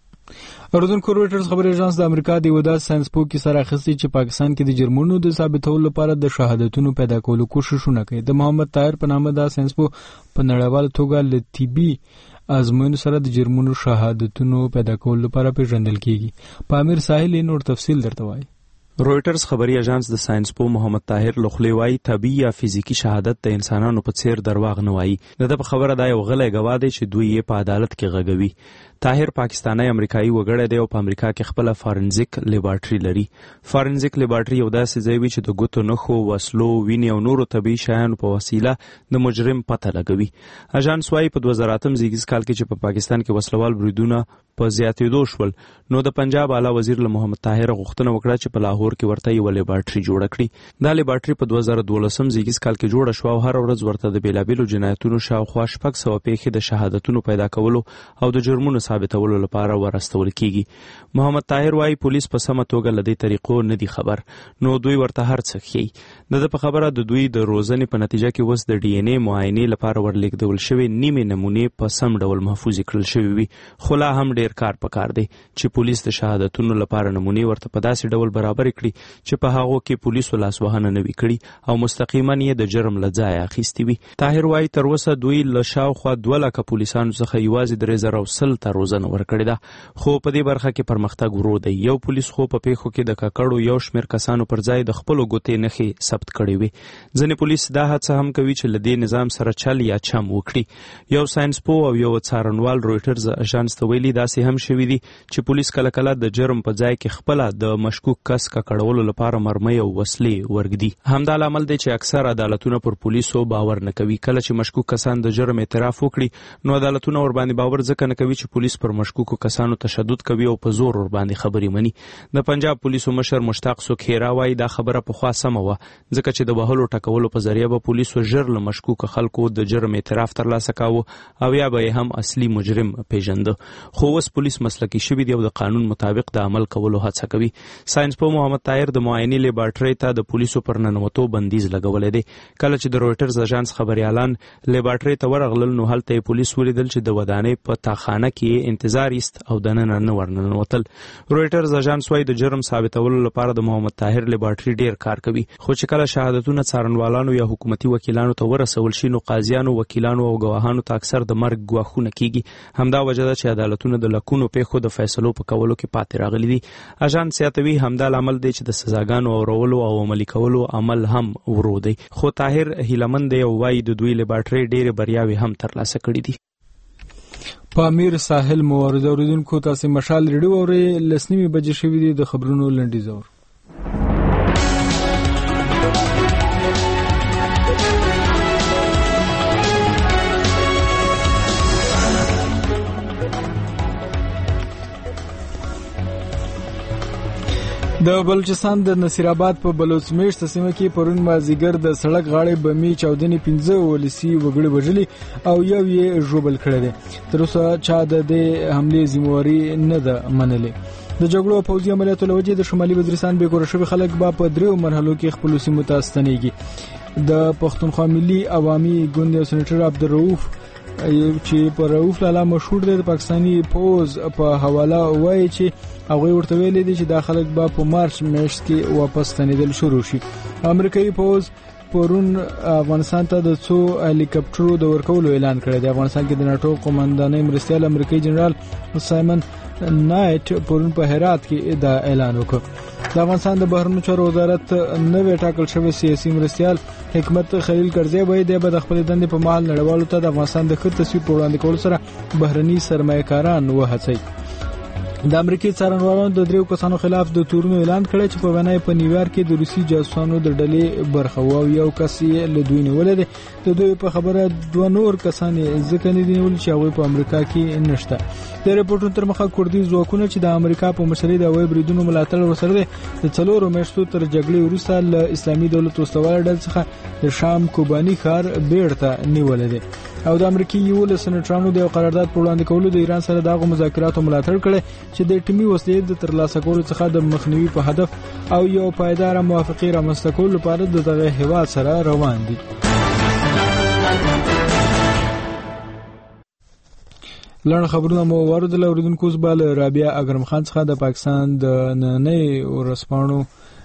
S1: اردوونکو رويټرز خبري اژانس د امریکا د ودا ساينس پو کې سره اخیستي چې پاکستان کې د جرمونو د ثابتولو لپاره د شهادتونو پیدا کولو کوششونه کوي. د محمد طاهر په نامه د ساينس پو په نړیوال توګه ل طبي ازموینو سره د جرمونو شهادتونو پیدا کولو لپاره پیژندل کیږي. پامیر ساحل نور تفصیل درته وایي.
S23: رويټرز خبري اژانس د ساينس پو محمد طاهر لخلی وای طبي یا فزیکی شهادت د انسانانو په څیر درواغ نه وایي. د په خبره دا یو غلې گواه دی چې دوی یې په عدالت کې غږوي. طاهر پاکستانی امریکایي وګړی دی او په امریکا کې خپل فارنزیک لیبارټري لري. فارنزیک لیبارټري یو داسې ځای وي چې د ګوتو نښو، وسلو، وینې او نورو طبي شیانو په وسیله د مجرم پته لګوي. اژانس وايي په دوه زره اتم زیږیز کال کې چې په پاکستان کې وسلوال بریدونه په زیاتېدو شول نو د پنجاب اعلی وزیر له محمد طاهر غوښتنه وکړه چې په لاهور کې ورته یو لیبارټري جوړه کړي. دا لیبارټري په دوه زره دولسم زیږیز کال کې جوړه شو او هر ورځ ورته د بیلابیلو جنایتونو شاوخوا شپږ سوه پیښې د شهادتونو پیدا کولو او د جرمونو ثابتولو لپاره ورستول کیږي. محمد طاهر وايي پولیس په سمه توګه له دې طریقو نه دي خبر نو دوی ورته هر څه ښیي. د په خبره د دوی د روزنې په نتیجه کې اوس د ډي ان اے معاینې لپاره ورلیږدول شوی نیمه نمونې په سم ډول محفوظ کړل شوی وي. خو لا هم ډیر کار پکار دی چې پولیس د شهادتونو لپاره نمونې ورته په داسې ډول برابر کړي چې په هغه کې پولیسو لاسوهنه نه وي کړي او مستقیما یې د جرم له ځایه اخیستي وي. طاهر وايي تر اوسه دوی له شاوخوا دوه لکه پولیسانو څخه یوازې درې زره او سل ته روزنه ورکړې ده. خو په دې برخه کې پرمختګ ورو دی. یو پولیس خو په پیښو کې د ککړو یو شمېر کسانو پر ځای د خپلو ګوتې نښې ثبت کړې وي. ځینې پولیس دا هڅه هم کوي چې له دې نظام سره چل یا چم وکړي. یو ساينس پو او یو څارنوال رويټرز اژانس ته ویلي داسې هم شوي دي چې پولیس کله کله د جرم په ځای کې خپله د مشکوک کس ککړولو لپاره مرمۍ او وسلې ورږدي. همدا لامل دی چې اکثر عدالتونه پر پولیسو باور نه کوي. کله چې مشکوک کسان د جرم اعتراف وکړي نو عدالتونه ورباندې باور ځکه نه کوي چې پولیس پر مشکوکو کسانو تشدد کوي او په زور ورباندې خبرې مني. د پنجاب پولیسو مشر مشتاق سوکھیرا وايي دا خبره پخوا سمه وه ځکه چې د وهلو ټکولو په ذریعه به پولیسو ژر له مشکوکو خلکو د جرم اعتراف ترلاسه کاوه او یا به هم اصلي مجرم پیژنده. خو اوس پولیس مسلکي شوي دي او د قانون مطابق د عمل کولو هڅه کوي. ساينس پو محمد طاهر د معاینې لیبارټري ته د پولیسو پر ننوتو بندیز لګولی دی. کله چې د رويټرز اژانس خبريالان لیبارټري ته ورغلل نو هلته پولیس ولیدل چې د ودانۍ په تاخانه کې انتظار ایست او دننه نه ورننوتل. رويټرز اژانس وايي د جرم ثابتولو لپاره د محمد طاهر لیبارټري ډیر کار کوي خو چې کله شهادتونه څارنوالانو یا حکومتي وکیلانو ته ورسول شي نو قاضیانو، وکیلانو او ګواهانو ته اکثر د مرګ ګواښونه کیږي. همدا وجه ده چې عدالتونه د لکونو پیښو د فیصلو په کولو کې پاتې راغلي دي. اژانس زیاتوي همدا لامل دی چې د سزاګانو اورولو او عملي کولو عمل هم ورو دی. خو طاهر هیلمند دی او وايي د دوی لیبارټري ډېرې بریاوې هم ترلاسه کړي دي.
S1: پامیر ساحل موارد اوریدونکو تاسو مشال ریډیو اوري لسنیمه بجې شوې دي د خبرونو لنډیز اور د بلوچستان د نصیر آباد په بلوچ میشت سیمه کې پرون مازیګر د سړک غاړې بمي چاودنې پنځه ولسی وګړي وژلي او یو یې ژوبل کړی دی. تر اوسه چا د دې حملې ذمہواري نه ده منلې. د جګړو او پوځي عملیاتو له وجې د شمالي وزیرستان بې کور شوي خلک به په دریو مرحلو کې خپلو سیمو ته ستنېږي. د پښتونخوا ملي عوامي ګوند یو سېنیټر عبدالرؤف چې په رؤوف لالا مشهور دی د پاکستاني پوز په حواله وایي چې هغه ورته ویلي دي چې دا خلک به په مارچ میاشت کې واپس ستنېدل شروع شي. امریکایي پوز پرون افغانستان ته د څو هلیکاپټرو د ورکولو اعلان کړی دی. افغانستان کې د ناتو قومندانۍ مرستیال امریکایي جنرال سایمن نایټ پرون په هرات کې دا اعلان وکړ. د افغانستان د بهرنیو چارو وزارت نوې ټاکل شوی سیاسي مرستیال حکمت خلیل کرزی وایي د خپل دندې په مهال نړیوالو ته د افغانستان د ښه تصویر په وړاندې کولو سره بهرني سرمایه‌کاران وهڅوي. د امریکای څارنوالانو د دریو کسانو خلاف د تورونو اعلان کړی چې په ونای په نیویارک کې د روسي جاسوسانو د ډلې برخه و او یو کس یې له دوی نیولې ده. د دوی په خبره دوه نور کسان ځکه نه دی نیول چې هغه په امریکا کې نشته. د ریپورتونو تر مخه کوردي ځواکونه چې د امریکا په مشرۍ د وای بریدونو ملاتړ ورسره دي د څلورو میاشتو تر جګړې وروسته له اسلامي دولت وسوال ډل څخه د شام کوبانی ښار بیرته نیولې ده. او د امریکای یو له سېنیټرانو د قرارداد په وړاندې کولو د ایران سره دغه مذاکراتو ملاتړ کړي چې د ټیمي وسلې د ترلاسه کولو څخه د مخنیوي په هدف او یو پایدار موافقه رامنځته کولو لپاره د دغه هیواد سره روان دي. لړ خبرونه مو ورته لوریدونکو زبال رابعه اکرم خان څخه د پاکستان د نننۍ ورسپانو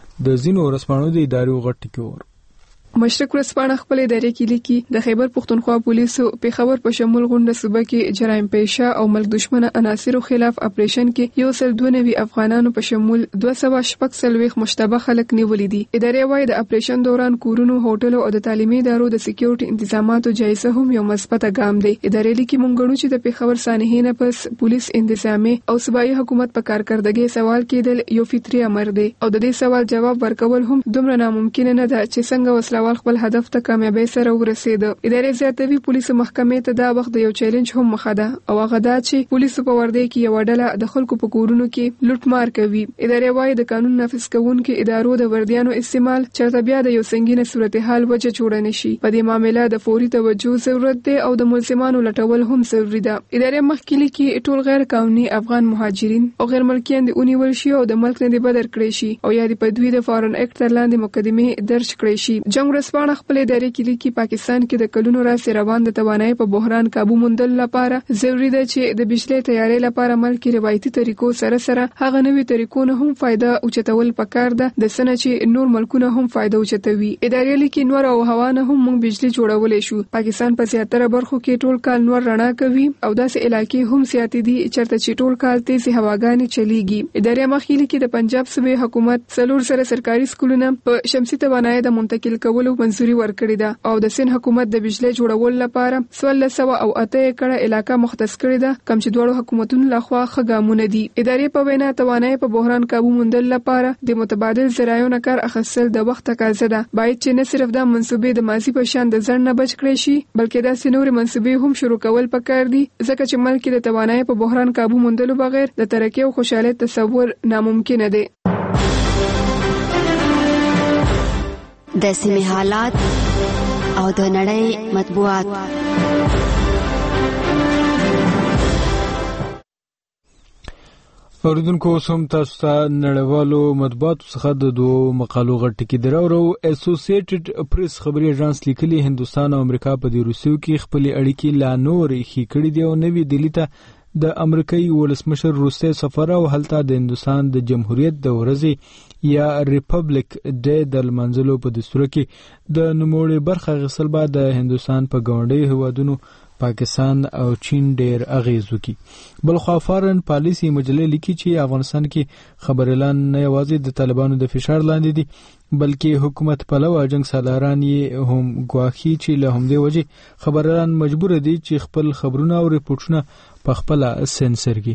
S1: د زینو ورسپانو د ادارو غټ کې
S13: مشرق ورځپاڼه خپل ادارې کې لیکي د خیبر پښتونخوا پولیسو په خبر په شمول غونډه صوبه کې جرایم پیشه او ملک دشمنه عناصرو خلاف اپریشن کې یو سل دوه نوي افغانانو په شمول دوه سوه شپږ څلوېښت مشتبه خلک نیولي دي. ادارې وايي د اپریشن دوران کورونو، هوټلو او د تعلیمي ادارو د سکیورټي تنظیماتو جایزه هم یو مثبته ګام دی. ادارې لیکي مونږ غواړو چې د پیښور سانحې نه پس پولیس انتظامی او صوبایي حکومت په کارکردګۍ سوال کېدل یو فطري امر دی او د دې سوال جواب ورکول هم دومره ناممکن نه ده چې څنګه وسله وال خپل هدف ته کامیابی سره ورسېد. ادارې زیاتوي پولیسو محکمې ته دا وخت یو چیلنج هم مخه ده او هغه دا چې پولیسو په وردی کې یو ډله د خلکو په کورونو کې لوټمار کوي. ادارې وايي د قانون نافذ کوونکو ادارو د وردیانو استعمال چرته بیا د یو سنگینه صورتحال وجه جوړ نه شي. په دې معاملې د فوري توجه ضرورت دی او د ملزمانو لټول هم ضروري ده. ادارې مخکې لیکي ټول غیر قانوني افغان مهاجرین او غیر ملکیان د اونیول شي او د ملک نه دی بدر کړی شي او یا د پدوی د فارن اکټ تر لاندې مقدمه درج کړی شي. جنگ ورځپاڼه خپل ادارې کې لیکي پاکستان کې د کلونو راځي روان د توانایي په بحران काबू موندل لپاره ضروری ده چې د بجلی تیاری لپاره ملکی روایتي طریقو سره سره هغه نوي طریقو نه هم فائدہ اوچتول پکار ده د سنه چې نور ملکونه هم فائدہ اوچتوي. ادارې لیکي نور او هوا نه هم موږ بجلی جوړولې شو. پاکستان په زیاتره برخو کې ټول کال نور رڼا کوي او داسې علاقې هم سیاتي دي چرته چې ټول کال تیزی هواګانې چلیږي. ادارې مخکې لیکي د پنجاب صوبې حکومت څلور سره سرکاري سکولونه په شمسي توانایي د منتقل کولو منځوري ورکړې ده او د سین حکومت د بجلی جوړول لپاره څوارلس سوه او اته ایکړه علاقه مختص کړې ده کوم چې دواړو حکومتونو لخوا ښه ګامونه دي. ادارې په وینا توانایي په بحران काबू موندل لپاره د متبادل ذرایعو نه کار اخیستل د وخت تقاضا ده. باید چې نه صرف د منسوبې د ماضي په شان د ځړ نه بچ کړی شي بلکې د سينوري منسوبې هم شروع کول پکار دي ځکه چې ملک د توانایي په بحران काबू موندلو بغیر د ترقۍ او خوشحالۍ تصور ناممکن دی.
S3: د سیمې حالات او د نړۍ مطبوعات.
S1: اوریدونکو سم تاسو ته نړیوالو مطبوعاتو څخه د دوه مقالو غټ کې درو اسوسییټډ پریس خبري ایجنس لیکلي هندستان او امریکا په دې روسیو کې خپل اړیکې لا نور ښې کړې دي او نوې دلی ته د امریکایي ولسمشر روسي سفر او هلته د هندستان د جمهوریت د ورځې یا ریپبلیک ډے د منځلو په دستور کې د نوموړي برخه غسل بعد د هندستان په ګاونډي هوادونو پاکستان او چین ډیر اغیز وکي. بل خو فارن پالیسی مجله لیکي چې افغانستان کې خبر اعلان نه یوازې د طالبانو د فشار لاندې دي بلکې حکومت پلوه جنگ سالاران یې هم ګواخي چې له همدې وجې خبران مجبور دي چې خپل خبرونه او ریپورتونه په خپل سنسرګي.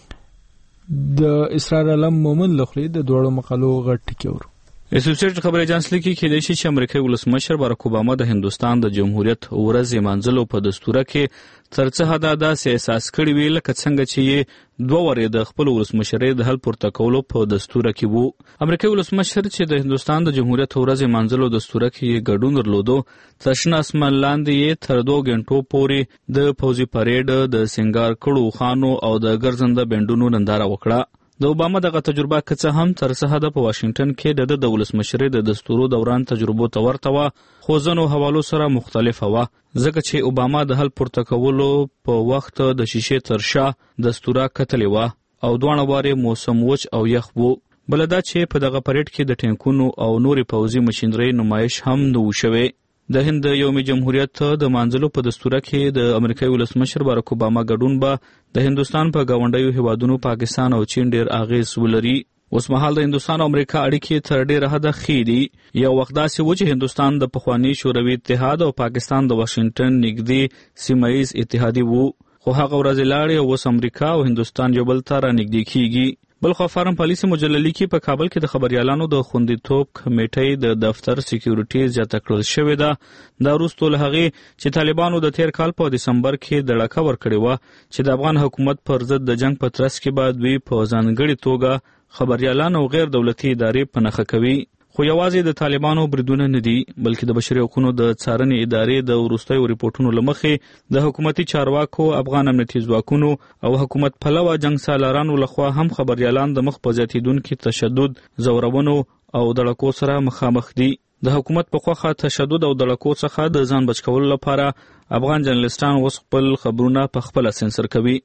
S1: د اسرار علم مومن لخوا د دوړو مقالو غټ ټکور.
S5: اسوسییټډ خبر ایجنس لیکي کېدای شي چې امریکایي ولسمشر باراک اوباما د هندوستان د جمهوریت ورځ منځلو په دستوره کې تر څه حده داسې احساس کړی وي لکه څنګه چې دوه ورې د خپل ولسمشرۍ د حل پورته کولو په دستوره کې وو. امریکایي ولسمشر چې د هندوستان د جمهوریت ورځ منځلو دستوره کې ګډون درلودو تر شنه اسمان لاندې یې تر دوه غنټو پورې د پوځي پریډ د سنگار کړو خانو او د ګرځنده بندونو ننداره وکړه. د اوباما دغه تجربه که څه هم تر څه حده په واشنگټن کې د د ولسمشرۍ د دستورو دوران تجربو ته ورته وه، خو ځینو حوالو سره مختلفه وه، ځکه چې اوباما د حل پورته کولو په وخت د شیشې تر شا دستوره کتلې وه او دواړه وارې موسم وچ او یخ وو. بله دا چې په دغه پریډ کې د ټینکونو او نورې پوځي مشینرۍ نمایش هم نه و شوی. د هند یومي جمهوریت د مانځلو په دستوره کې د امریکایي ولسمشر باراک اوباما ګډون به د هندوستان په ګاونډیو هیوادونو پاکستان او چین ډیر اغیز ولري. اوس مهال د هندوستان او امریکا اړیکې تر ډیره حده ښې دي. یو وخت داسې و چې هندوستان د پخواني شوروي اتحاد او پاکستان د واشنگټن نږدې سیمه ییز اتحادی وو، خو هغه ورځې لاړې او اوس امریکا او هندوستان یو بل ته رانږدې کیږي. بلخوا فارم پالیسي مجله لیکي په کابل کې د خبريالانو د خوندیتوب کمیټې د دفتر سکیورټي زیاته کړل شوې ده. دا وروسته له هغې چې طالبانو د تیر کال په دسمبر کې د ډاکه ورکړې وه چې د افغان حکومت پر ضد د جنگ په ترڅ کې به دوی په ځانګړې توګه خبريالان او غیر دولتي ادارې په نښه کوي. خو یوازې د طالبانو بریدونه نه دي، بلکې د بشري حقوقو د څارنې ادارې د وروستیو ریپورتونو له مخې د حکومتي چارواکو، افغان امنیتي ځواکونو او حکومت پلوه جنګ سالارانو لخوا هم خبريالان د مخ په زیاتېدونکي تشدد، زورونو او دړکو سره مخامخ دي. د حکومت په خوخه تشدد او دړکو څخه د ځان بچ کولو لپاره افغان جرنالستان اوس خپل خبرونه په خپله سنسر کوي.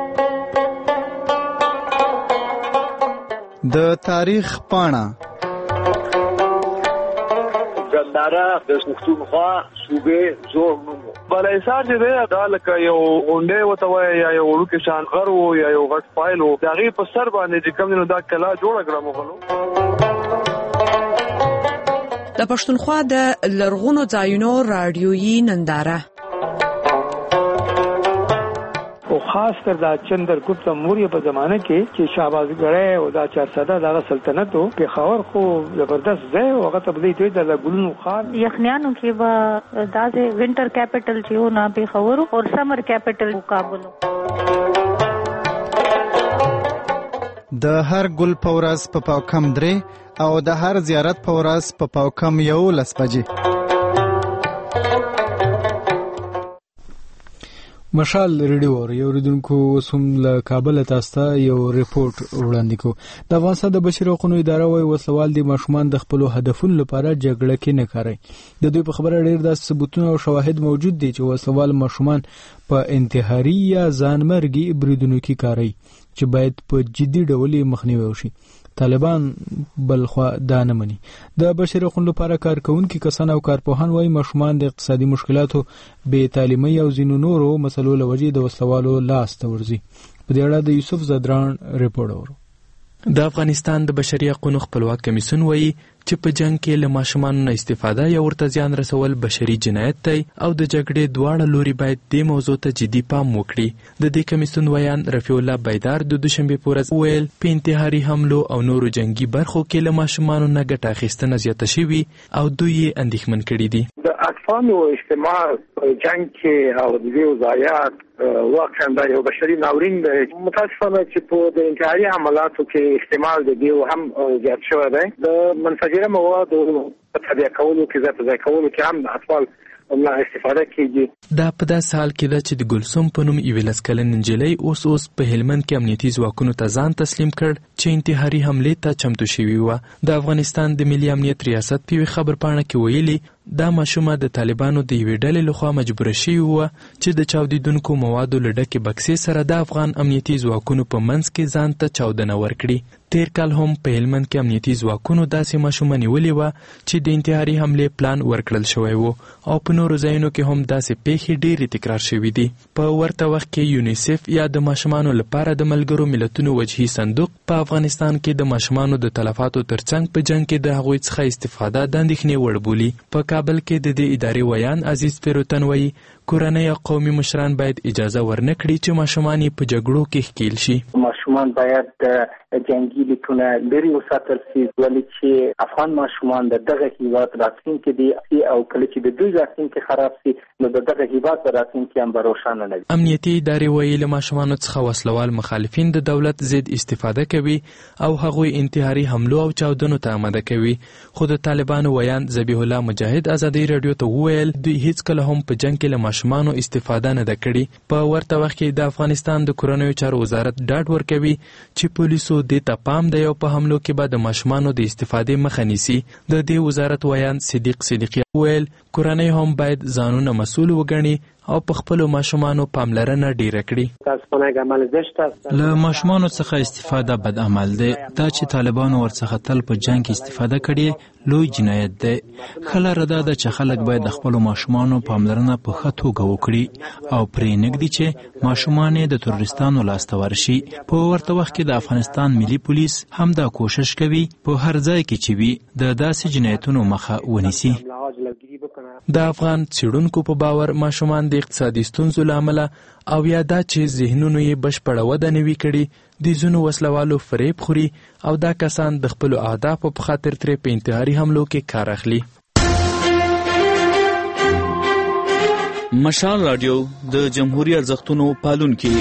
S9: د تاریخ پاڼه
S22: دارا د پښتونخوا صوبې زور نومو بلایسار چې دی دا لکه یو غونډې وته وای یا یو وړوکی شان غر وو یا یو غټ فایل وو، د هغې په سر باندې چې کوم دی نو دا کلا جوړه کړه مغلو.
S7: د پښتونخوا د لرغونو ځایونو راډیویي ننداره
S8: او خاص کر دا چندرګپت موریه په زمانه کې چې شهبازګړی او دا چارسده دغه سلطنت او پېښور خو زبردست ځای او هغه ته بدی دوی د ګلونو خار
S15: یخنیانو کې به داسې وینټر کیپټل چې و نه پېښور او سمر کیپټل کابل.
S9: د هر ګل په ورځ په پاوکم درې او د هر زیارت په ورځ په پاوکم یو لس بجې.
S1: مشال ریډیو اور یو ریډونکو سوم له کابل تاسو ته یو ریپورت وړاندې کو. د افغانستان د بشري حقوقو اداره وايي وسوال دي ماشومان د خپل هدفونو لپاره جګړه کې نه کوي. د دوی په خبره ډیر د ثبوتونه او شواهد موجود دي چې وسوال ماشومان په انتحاري یا ځانمرګي بریدونو کې کوي چې باید په جدي ډول مخنیوي وشي. طالبان بلخوا دا نه مني. د بشري حقوقو لپاره کارکونکي کسان او کارپوهان وايي ماشومان د اقتصادي مشکلاتو، بې تعلیمي او ځینو نورو مسلو له وجې د وسلوالو لاس ته ورځي. په دې اړه د یوسف زدران ریپورت اورو.
S24: د افغانستان د بشري حقوقو خپلواک کمیسیون وایي چې په جنگ کې له ماشومانو نه استفاده یا ورته زیان رسول بشري جنایت دی او د جګړې دواړه لوري باید دې موضوع ته جدي پام وکړي. د دې کمیسیون ویان رفیع الله بیدار د دوشنبه په ورځ ویل په انتحاري حملو او نورو جنگي برخو کې له ماشومانو نه ګټه اخیستنه زیاته شوې او دوی یې اندېښمن کړي دي.
S2: د اطفالو استعمال په جنگ کې او د دې ضایعات واقعا دا یو بشري ناورین دی. متاسفانه چې په د انتحاري عملاتو کې استعمال د دې هم زیات شوی دی. د منفجره موادو په تبعیه کولو کې ځای په ځای کولو کې هم د اطفال نه استفاده کیږي.
S24: دا په داسې حال کې ده چې د ګلسوم په نوم یوې لس کلنې نجلۍ اوس اوس په هلمند کې امنیتي ځواکونو ته ځان تسلیم کړ چې انتحاري حملې ته چمتو شوې وه. د افغانستان د ملي امنیت ریاست په یوې خبرپاڼه کې ویلي دا ماشومه د طالبانو د یوې ډلې لخوا مجبوره شوې وه چې د چاودیدونکو موادو له ډکې بکسې سره د افغان امنیتي ځواکونو په منځ کې ځان ته چاودنه ورکړي. تیر کال هم په هلمند کې امنیتي ځواکونو داسې ماشومه نیولې وه چې د انتحاري حملې پلان ورکړل شوی و او په نورو ځایونو کې هم داسې پیښې ډېرې تکرار شوي دي. په ورته وخت کې یونیسف یا د ماشومانو لپاره د ملګرو ملتونو وجهي صندوق په افغانستان کې د ماشومانو د تلفاتو ترڅنګ په جنګ کې د هغوی څخه استفاده د اندېښنې وړ بولي. په کابل کې د دې ادارې ویان عزیز پیروتن وایي کورنۍ او قومي مشران باید اجازه ورنکړي چې ماشومان په جګړو کې ښکیل شي.
S4: ماشومان باید د جنگي لیکونه لري وساتل شي، ولې چې افغان ماشومان د دغه هیواد راتلونکي دي او کله چې د دوی راتلونکي خراب شي نو د دغه هیواد راتلونکي هم به روښانه نه وي.
S24: امنیتي ادارې وایي له ماشومانو څخه وسلوال مخالفین د دولت ضد استفاده کوي او هغوی انتحاري حملو او چاودنو ته آماده کوي. خو د طالبانو ویان ذبیح الله مجاهد ازادي رادیو ته وویل دوی هیڅ کله هم په جنگ کې له ماشومانو استفاده نه ده کړې. په ورته وخت کې د افغانستان د کورنیو چارو وزارت ډاډ ورکوي چې پولیسو دې ته پام دی او په حملو کې به د ماشومانو د استفادې مخه نیسي. د دې وزارت ویان صدیق صدیقی ویل کورنۍ هم باید ځانونه مسؤل وګڼي او په خپلو ماشومانو پاملرنه ډیره کړي.
S10: له ماشومانو څخه استفاده بد عمل دی. دا چې طالبانو ورڅخه تل په جنگ کې استفاده کړي لوی جنایت دی. ښه لاره دا ده چې خلک باید د خپلو ماشومانو پاملرنه په ښه توګه وکړي او پرې نږدي چې ماشومان یې د تروریستانو لاسته ورشي. په ورته وخت کې د افغانستان ملي پولیس هم دا کوشش کوي په هر ځای کې چې وي د داسې جنایتونو مخه ونیسي.
S24: د افغان څېړونکو په باور ماشومان د اقتصادي ستونزو له امله او یا دا چې ذهنونو یې بشپړه وده نه وي کړې د ځینو وسلوالو فریب خوري او دا کسان د خپلو اهدافو په خاطر ترې په انتحاري حملو کې کار اخلي.
S5: مشال رادیو د جمهوریت ارزښتونو پالونکي.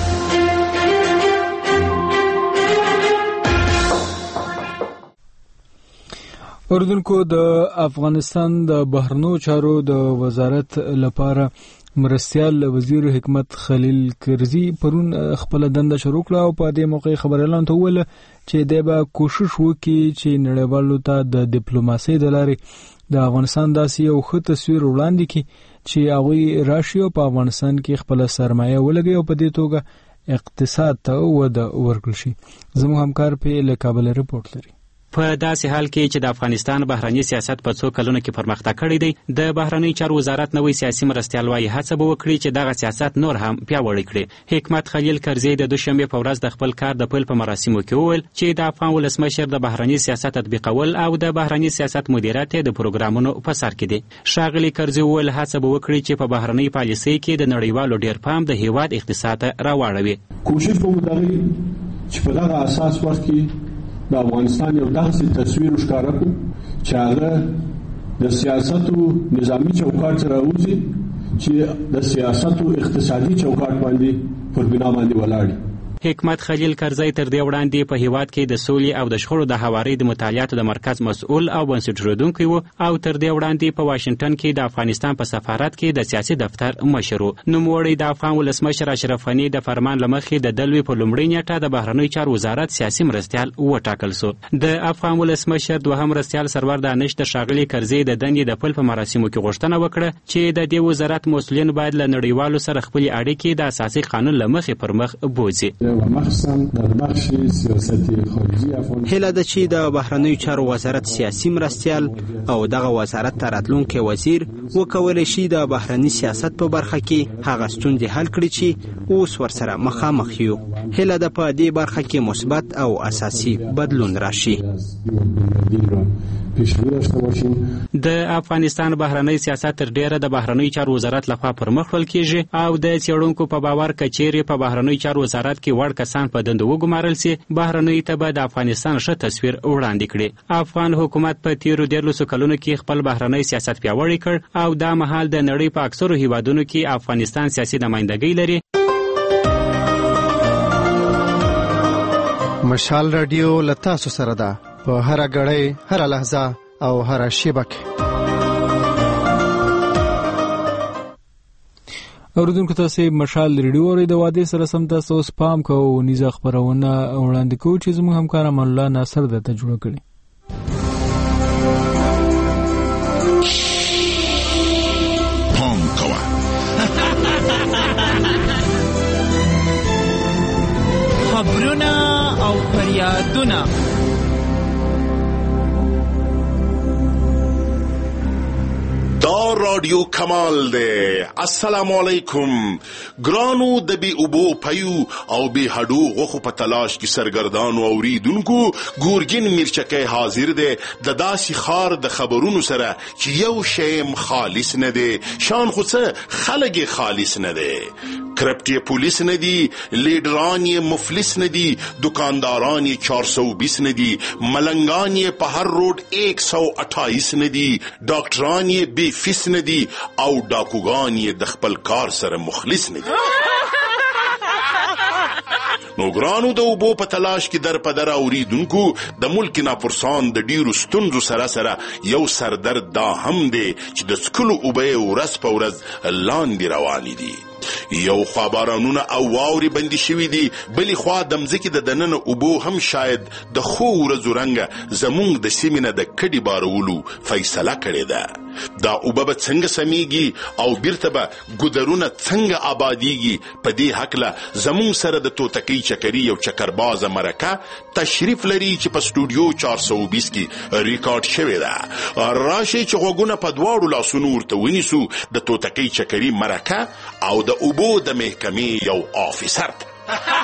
S1: اردوونکو د افغانستان د بهرنیو چارو د وزارت لپاره مرستیال وزیر حکمت خلیل کرزي پرون خپل دنده شروع کړه او په دې موقع خبر اعلان ته ویل چې دی به کوشش وکړي چې نړیوالو ته د ډیپلوماسۍ د لارې د افغانستان داسې یو ښه تصویر وړاندې کړي چې هغوی راشي او په افغانستان کې خپل سرمایه ولګوي او په دې توګه اقتصاد ته وده ورکړي شي. زموږ همکار په له کابل رپورټ لري.
S11: په داسې حال کې چې د افغانستان بهرنی سیاست په څو کلونو کې پرمختګ کړی دی د بهرنی چارو وزارت نوې سیاسي مرستیال وايي هڅه به وکړي چې دغه سیاست نور هم پیاوړی کړي. حکمت خلیل کرزي د دوشنبه په ورځ د خپل کار د پیل په مراسمو کې وویل چې د افغان ولسمشر د بهرنی سیاست تطبیقول او د بهرنی سیاست مدیریت د پروګرامونو په سر کې دي. ښاغلي کرزي وویل هڅه به وکړي چې په بهرنی پالیسۍ کې د نړیوالو ډیر پام د هیواد اقتصاد راوړوي.
S12: کوشش به وکړي چې په دغه اساس وخت کې د افغانستان یو داسې تصویر ښکاره کړو چې هغه د سیاستو نظامی چوکاټ سره راوځي چې د سیاستو اقتصادي چوکاټ باندې پر بنا باندې ولاړ.
S11: حکمت خلیل کرزي تر دې وړاندې په هیواد کې د سولې او د شخړو د هواري د مطالعاتو د مرکز مسؤل او بنسټ ایښودونکی و او تر دې وړاندې په واشنگټن کې د افغانستان په سفارت کې د سیاسي دفتر مشر و. نوموړی د افغان ولسمشر اشرف غني د فرمان لمخې د دلوي په لومړۍ نیټه د بهرنی چارو وزارت سیاسي مرستیال وټاکل شو. د افغان ولسمشر دوهم مرستیال سرور دانش د ښاغلي کرزي د دندې د پیل په مراسمو کې غوښتنه وکړه چې د دې وزارت مسؤلین باید له نړیوالو سره خپل اړیکې د اساسي قانون لمخې پر مخ بوځي.
S25: هله ده چې د بهرنیو چارو وزارت سیاسي مرستیال او دغه وزارت ته راتلونکی وزیر وکولی شي د بهرني سیاست په برخه کې هغه ستونزې حل کړي چې اوس ورسره مخامخ یو. هله ده په دې برخه کې مثبت او اساسي بدلون راشي.
S11: د افغانستان بهرنی سیاست تر ډیره د بهرنی چارو وزارت لخوا پر مخ وړل کیږي او د څېړونکو په باور کچېرې په بهرنی چارو وزارت کې وړ کسان په دنده وګمارل سي بهرنی ته به د افغانستان ښه تصویر وړاندې کړي. افغان حکومت په تیرو دیارلسو کلونو کې خپل بهرنی سیاست پیاوړی کړ او دا مهال د نړۍ په اکثرو هیوادونو کې افغانستان سیاسي نمایندګي لري.
S9: مشال رادیو لتاسو سره ده په هر غړی هر لحظه او هر شیبه کې.
S1: اوردونکو تاسو مشال ریډیو اورئ د واده سره سم تاسو سپام کوو نیزه خبرونه وړاندې کوو چې زموږ همکار امان الله ناصر د ته جوړ کړي.
S26: پام کوه
S27: خبرونه او فریادونه
S26: دا
S6: رادیو کمال ده. السلام علیکم. ګرانو د بی اوبو پيو او بی هډو غوخو په تلاش کې سرګردانو اوریدونکو ګورګین میرچکه حاضر ده د داسې خار د خبرونو سره چې یو شیم خالص نه ده، شان خو څه خلک خالص نه ده. کرپټي پولیس نه دي، لیډران یې مفلس نه دي، دکانداران یې چار سو بیس نه دي، ملنګان یې په هر روډ ایک سو اٹھائیس نه دي، ډاکټران یې بی فیس نه دي او ډاکوګان یې د خپل کار سره مخلص نه دي. نو ګرانو د اوبو په تلاش کې در په در اوریدونکو د ملک ناپرسان د ډیرو ستونزو سره سره یو سردرد دا هم دی چې د څکلو اوبه ورځ په ورځ لاندې روانې دي. یو خوا بارانونه او واوري بندي شوي دي، بلې خوا د مځکې د دننه اوبو هم شاید د ښو ورځو رنګه زمونږ د سیمې نه د کډې بارولو فیصله کړې ده. دا اوبه به څنګه سمیږي او بیرته به ګودرونه څنګه آبادیږي، په دې هکله زمونږ سره د توتکۍ چکري یو چکربازه مرکه تشریف لري چې په سټوډیو چار سو بیس کې ریکارډ شوې ده. راشئ چې غوږونه په دواړو لاسونو ورته ونیسو د توتکۍ چکري مرکه او د اوبو د محکمې یو آفیسر ته.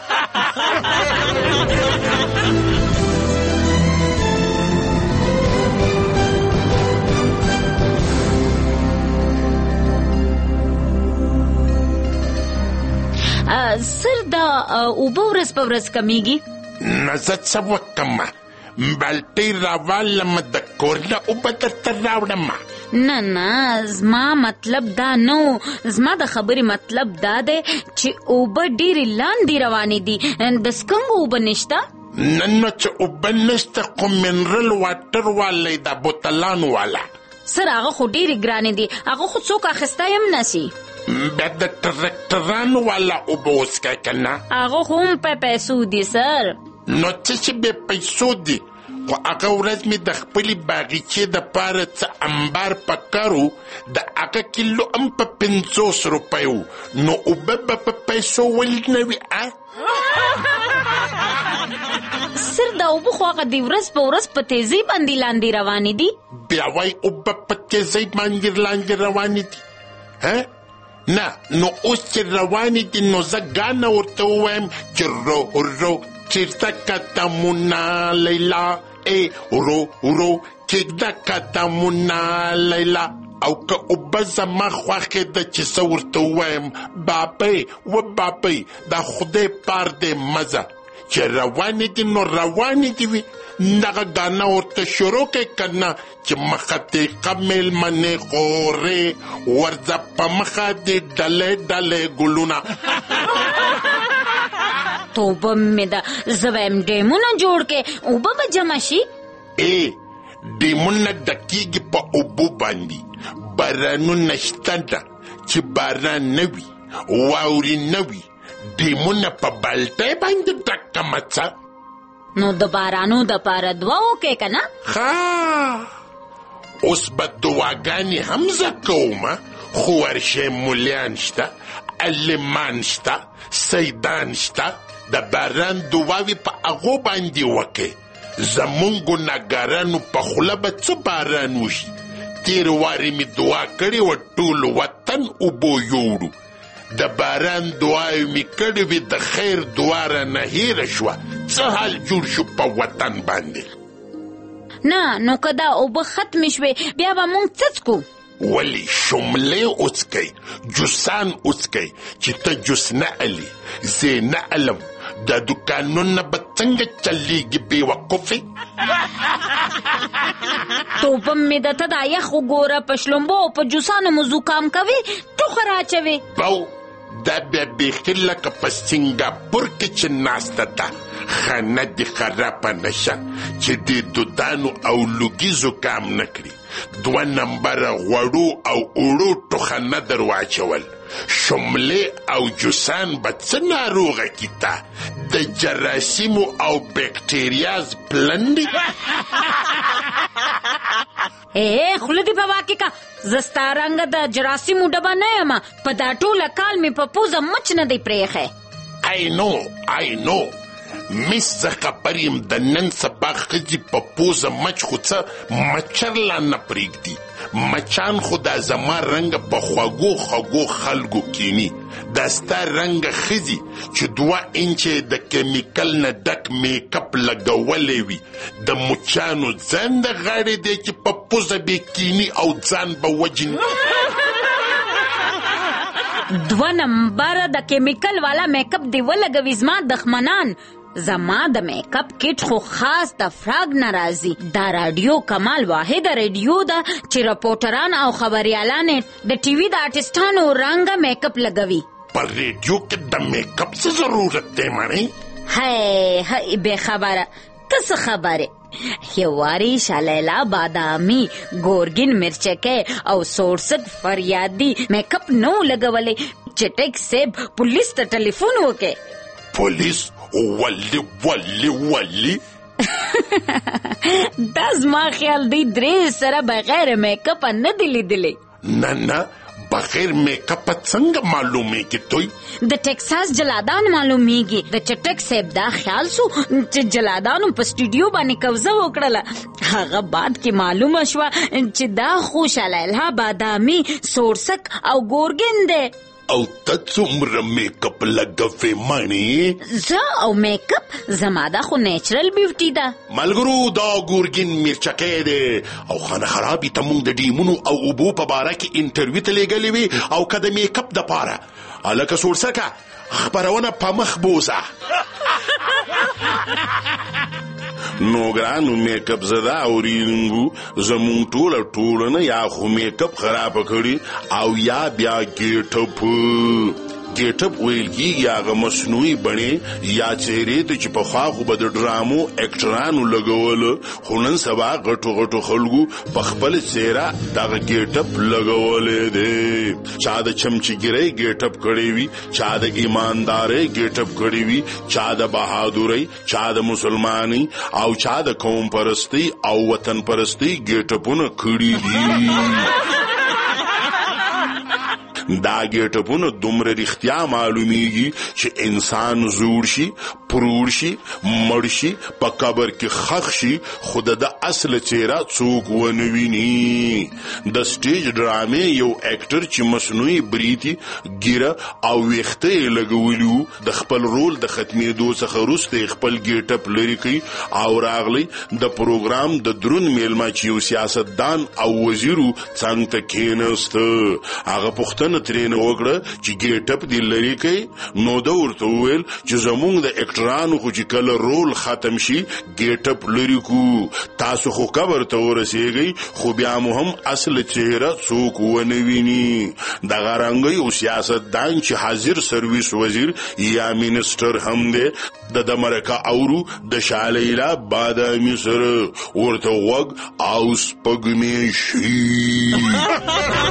S14: سر دا اوبه ورځ په ورځ کمیږي؟
S6: نه زه څه وکړم، بلټۍ راوالم د کور نه اوبه درته راوړم.
S14: نه نه، زما مطلب دا نو، زما د خبرې مطلب دا دی چې اوبه ډېرې لاندې روانې دي، د څکنګو اوبه نشته؟
S6: نه نه، چې اوبه نشته خو منرل واټر والی د بوتلانو والا.
S14: سر هغه خو ډېرې ګرانې دي، هغه خو څوک اخیستی هم نشي.
S6: بیا د ټرکټرانو والا اوبه وڅښئ که نه؟
S14: هغه خو هم په پیسو دي سر.
S6: نو څه چې بې پیسو دي، خو هغه ورځ مې د خپلې باغچې دپاره څه انبار پکار و، د هغه کیلو هم په پنځوس روپیو، نو اوبه به په پیسو ولې نه وي؟
S14: سر دا اوبه خو هغه د ورځ په ورځ په تیزۍ باندې لاندې روانې دي.
S6: بیا وایي اوبه په تیزۍ باندې لاندې روانې دي؟ ها نه، نو اوس چې روانې دي نو زه ګانه ورته ووایم چې رو رو چیرته کتمونه لیلا، ای ورو ورو کېږده کتمونه لیلا. او که اوبه زما خوښې ده چې څه ورته ووایم، بابۍ و بابۍ دا خدای پار دی مزه چې روانې دي نو روانې دي وي. دغه ګانا ورته شروع کړئ که نه چې مخطیقه میلمنې خورې ورځه په مخه دې ډلې ډلې ګلونه.
S14: توبه مې ده، زه وایم ډیمونه جوړ کړې اوبه به جمع شي.
S6: ای ډیمونه ډکېږي په اوبو باندې، بارانونه شته ده چې باران نه وي، واورې نه وي، ډیمونه په بالټۍ باندې ډکه مڅه.
S14: نو د بارانو د پاره دعا وکړې که نه؟
S6: ښه، اوس به دعاګانې هم زه کوم، خو ورشئ مولیان شته، عالمان شته، سیدان شته، د باران دعاوې په هغو باندې وکړئ. زمونږ ګناهګارانو په خوله به څه باران وشي. تېر وارې مې دعا کړې وه ټول وطن اوبو یوړو، د باران دعای می کړې وي، د خیر دعا رانه هیره شوه، څه حال جوړ شو په وطن باندې.
S14: نه نو که دا اوبه ختمې شوې بیا به موږ څه څکو؟
S6: ولی شملې وڅکئ، جوسان وڅکئ، چې ته جوس نه علي زه نه علم، دا دکانونه به څنګه چلیږي بې وقفې؟
S14: توبه مې ده، ته دا یخ وګوره، په شلومبو او په جوسانو مو زکام کوي، ټوخه راچوي.
S6: باو دا بیا بیخي لکه په سنګاپور کې چې ناسته ده، خانه دې خرابه نشه چې دې دودانو او لوګي زکام نه کړي. دوه نمبره غوړو او اوړو ټوخه نه در واچول، شملې او جوسان به څه ناروغه کي تا، د جراثیمو او بیکټریاز پلندې.
S14: ای خوله دې په واقع کا، زه ستا رنګه د جراثیمو ډبه نه یم، په دا ټوله کال مې په پوزه مچ نه دی پرېښی.
S6: آی نو آی نو مس زه خبر یم د نن سبا ښځې په پوزه مچ خو څه مچر لا نه پرېږدي، مچان خو دا زما رنګ په خوږو خوږو خلکو کینی دا ستا رنګ ښځې چې دوه انچې د کیمیکل نه ډک میک اپ لګولی وي د مچانو ځان د غاړې دی چې په پوزه به کینی او ځان به وجني
S14: دوه نمبر د کیمیکل والا میک اپ دی ولګوي زما دښمنان. زما د میک اپ کټ خو خاص د فراغ نه راځي. دا رادیو کمال واحد رادیو ده چې رپورټران او خبريالان د ټي وي د آرټسټانو رنګه میک اپ لګوي.
S6: پر ریډیو کې د میک اپ څه ضرورت دی مانی؟
S14: هی هی به خبره کس خبره یواری شالیلا بادامی گورگین مرچکه او سورسک فریادی میک اپ نو لګولې چې ټیک سیب پولیس ته ټلیفون وکړي.
S6: پولیس ولی ولی ولی
S14: دا زما خیال دی درې سره بغیر میک اپ نه دی لیدلی.
S6: نه نه بغیر میک اپ څنګه معلومیږي؟ توی
S14: د ټیکساس جلادان معلومیږي. د چټک صاحب دا خیال سو چې جلادانو په سټوډیو باندې قبضه وکړله. هغه بعد کې معلومه شوه چې دا خو شالیلا بادامي سورسک او ګورګین دی.
S6: او ته څومره میک اپ لګوې مانی؟
S14: زه او میک اپ زما دا خو نیچرل بیوټي ده.
S6: ملګرو دا ګورګین مرچکې دی او خانه خرابې ته موږ د ډیمونو او اوبو په باره کې انټرویو ته لیږلې وي او که د میک اپ دپاره هلکه سورسکه خپرونه په مخ بوزه. نو ګرانو میک اپ زده اورینګو زمون ټوله ټولنه یا خو میک اپ خراب کړي او یا بیا ګیټ اپ ګیټ اپ ویل کیږي هغه مصنوعي بڼې یا چهرې ته چې پخوا خو به د ډرامو اکټرانو لګول خو نن سبا غټو غټو خلکو په خپل چهره دغه ګیټ اپ لګولی دی. چا د چمچګیرۍ ګیټ اپ کړی وي، چا د ایماندارۍ ګیټ اپ کړی وي، چا د بهادورۍ، چا د مسلمانۍ او چا د قوم پرستی او وطن پرستی ګیټ اپونه کړي دي. دا ګیټ اپونه دومره رښتیا معلومیږي چې انسان زوړ شي، پروړ شي، مړ شي، په قبر کې ښخ شي، خو د اصل چهره څوک ونه ویني. د سټیج ډرامې یو اکټر چې مصنوعي بریتي ګیره او ویښته یې لګولي وو د خپل رول د ختمېدو څخه وروسته خپل ګیټ اپ لرې کوي او راغلی د پروګرام د درون میلمه چې یو سیاستدان او وزیرو څنګ ته کېناسته. هغه پوښتنه ترېنه وکړه چې ګیټ اپ دې لرې کوي؟ نو ده ورته وویل چې زمونږ د اکټرانو خو چې کله رول ختم شي ګیټ اپ لرې کو، تاسو خو قبر ته ورسېږئ خو بیا مو هم اصل چهره څوک ونه ویني. دغه رنګه یو سیاستدان چې حاضر سرویس وزیر یا منسټر هم دی د د مرکه اورو د شالیلا بادامي سره ورته غوږ او سپږمې شي.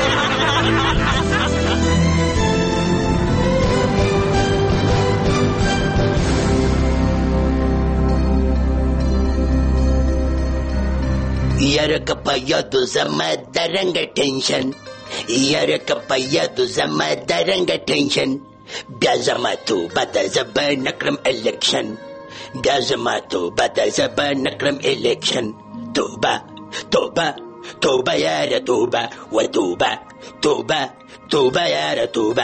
S16: یاره که په یادو زما د رنګه ټینشن، یاره که په یادو زما د رنګه ټینشن، بیا زما توبه ده زه به نه کړم الیکشن، بیا زما توبه ده زه به نه کړم الیکشن. توبه توبه توبه یاره توبه و توبه توبه توبه یاره توبه.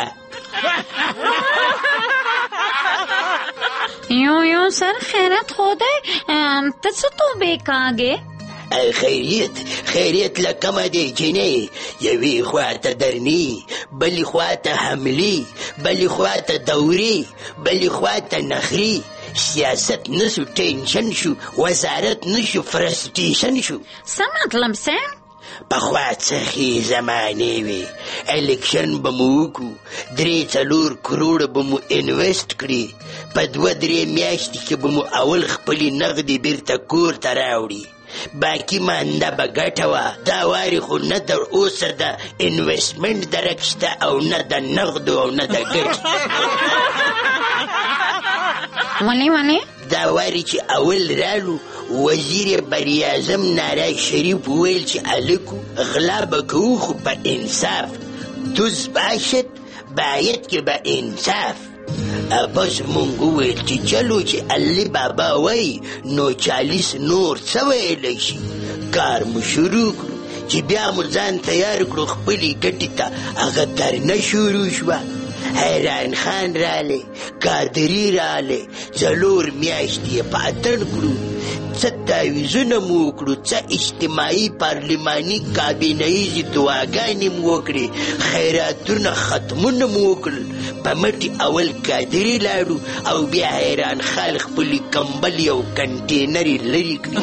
S14: یو یو سر خیرت خوده ته څه توبې کاږې؟
S16: خیریت خیریت لکمه دی جنې، یوې خواته درنی، بلې خواته حملي، بلې خواته دوري، بلې خواته نخري. سیاست نشو ټینشن شو، وزارت نشو فرستیشن شو.
S14: څه مطلب څه؟
S16: پخوا څخې زمانې وې الیکشن به مو وکړو، درې څلور کروړه به مو انویسټ کړي، په دوه درې میاشتې کې به مو اول خپلې نغدې بیرته کور ته راوړي، باقی مانده به ګټه وه. دا وارې خو نه در اوسه د انویسټمنټ درک شته او نه د نغدو او نه د ګټې.
S14: ولې ولې؟
S16: دا وارې چې اول رالو وزیر بریاعظم نواز شریف ویل چې الکو غلا به کوو خو په انصاف، دوز باشد باید که به انصاف. بس مونږ وویل چې چلو چې علي بابا وای نو چالیس نور څه ویلی شي. کار مو شروع کړو، چې بیا مو ځان تیار کړو خپلې ګټې ته هغه درنه شروع شوه. حیران خان رالی، قادري رالی، څلور میاشتې یې په اتڼ کړو. څه تعویضونه مو وکړو، څه اجتماعي پارلماني کابینهیزې دعاګانې مو وکړې، خیراتونه ختمونه مو وکړل. په مټې اول قادري لاړو او بیا حیران خان خپلې کمبل یو کنټینر یې لرې کړي.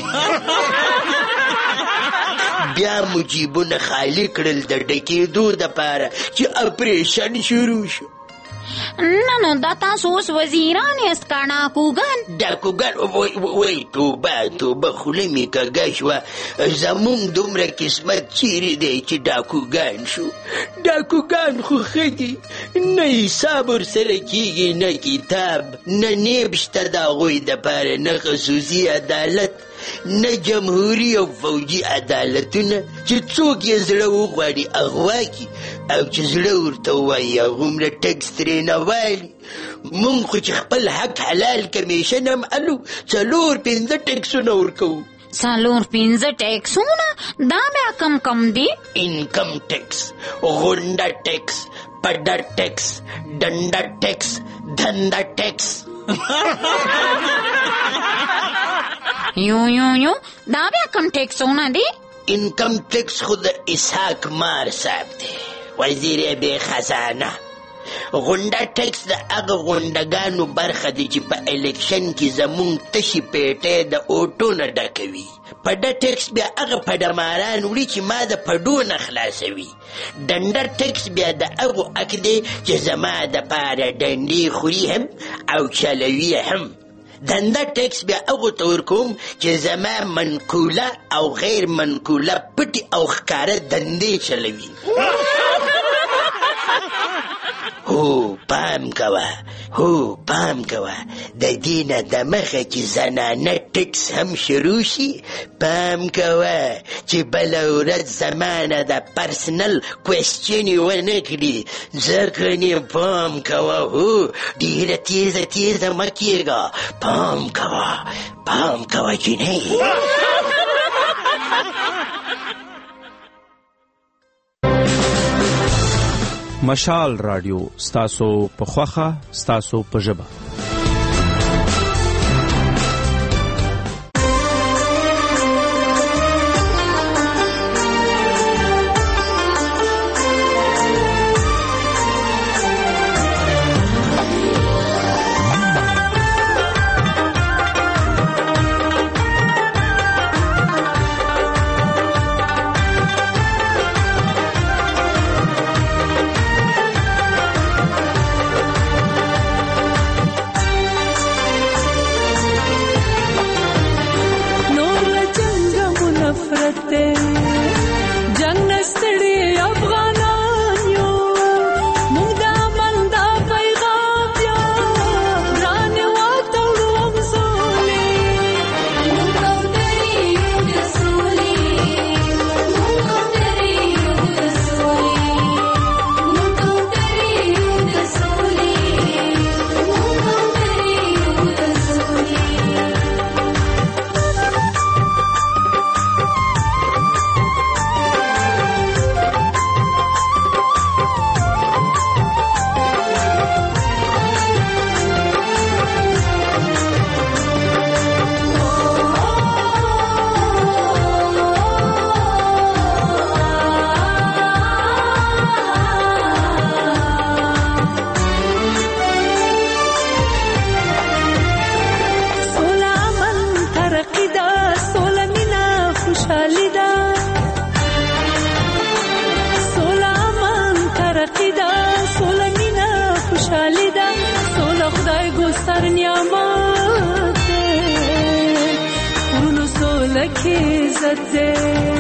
S16: بیا مو جیبونه خالي کړل د ډکېدو دپاره چې اپریشن شروع شو.
S14: نه نو دا تاسو اوس وزیران یاست که ډاکوګان؟
S16: ډاکوګان وای توبه توبه خوله مې کږه شوه. زمونږ دومره قسمت چیرې دی چې ډاکوګان شو؟ ډاکوګان خو ښه دي، نه حساب ورسره کېږي، نه کتاب، نه نیب شته د هغوی دپاره، نه خصوصي عدالت، نه جمهوري او فوجي عدالتونه چې څوک یې زړه وغواړي اغوا کي، او چې زړه ورته ووایي هغومره ټکس ترې نه والي. مونږ خو چې خپل حق حلال کمیشن هم الو څلور پنځه ټکسونه ورکوو.
S14: څلور پنځه ټیکسونه؟ دا بیا کم کم دي؟
S16: انکم ټیکس، غونډه ټیکس، پډه ټیکس، ډنډه ټیکس، دنده ټیکس.
S14: یو یو یو دا بیا کم ټیکسونه دي؟
S16: انکم ټیکس خو د اسحاق مار صاحب دی، وزیر بې خزانه. غونډه ټیکس د هغه غونډګانو برخه دی چې په الیکشن کې زمونږ تشي پیټۍ د اوټو نه ډکوي. پډه ټیکس بیا هغه پډماران وړي چې ما د پډو نه خلاصوي. ډنډر ټیکس بیا د هغو حق دی چې زما دپاره ډنډې خوري هم او چلوي هم. دنده ټیکس بیا هغو ته ورکوم چې زما منقوله او غیر منقوله پټې او ښکاره دندې چلوي. هو پام کوه، هو پام کوه، د دې نه دمخه چې زنانه ټیکس هم شروع شي پام کوه چې بله ورځ زما نه د پرسنل کوېسچنې ونه کړي. ځکه نه پام کوه، هو ډېره تیزه تیزه مه کېږه، پام کوه پام کوه جینۍ.
S13: مشال رادیو ستاسو په خوښه ستاسو په ژبه.
S17: لك زدت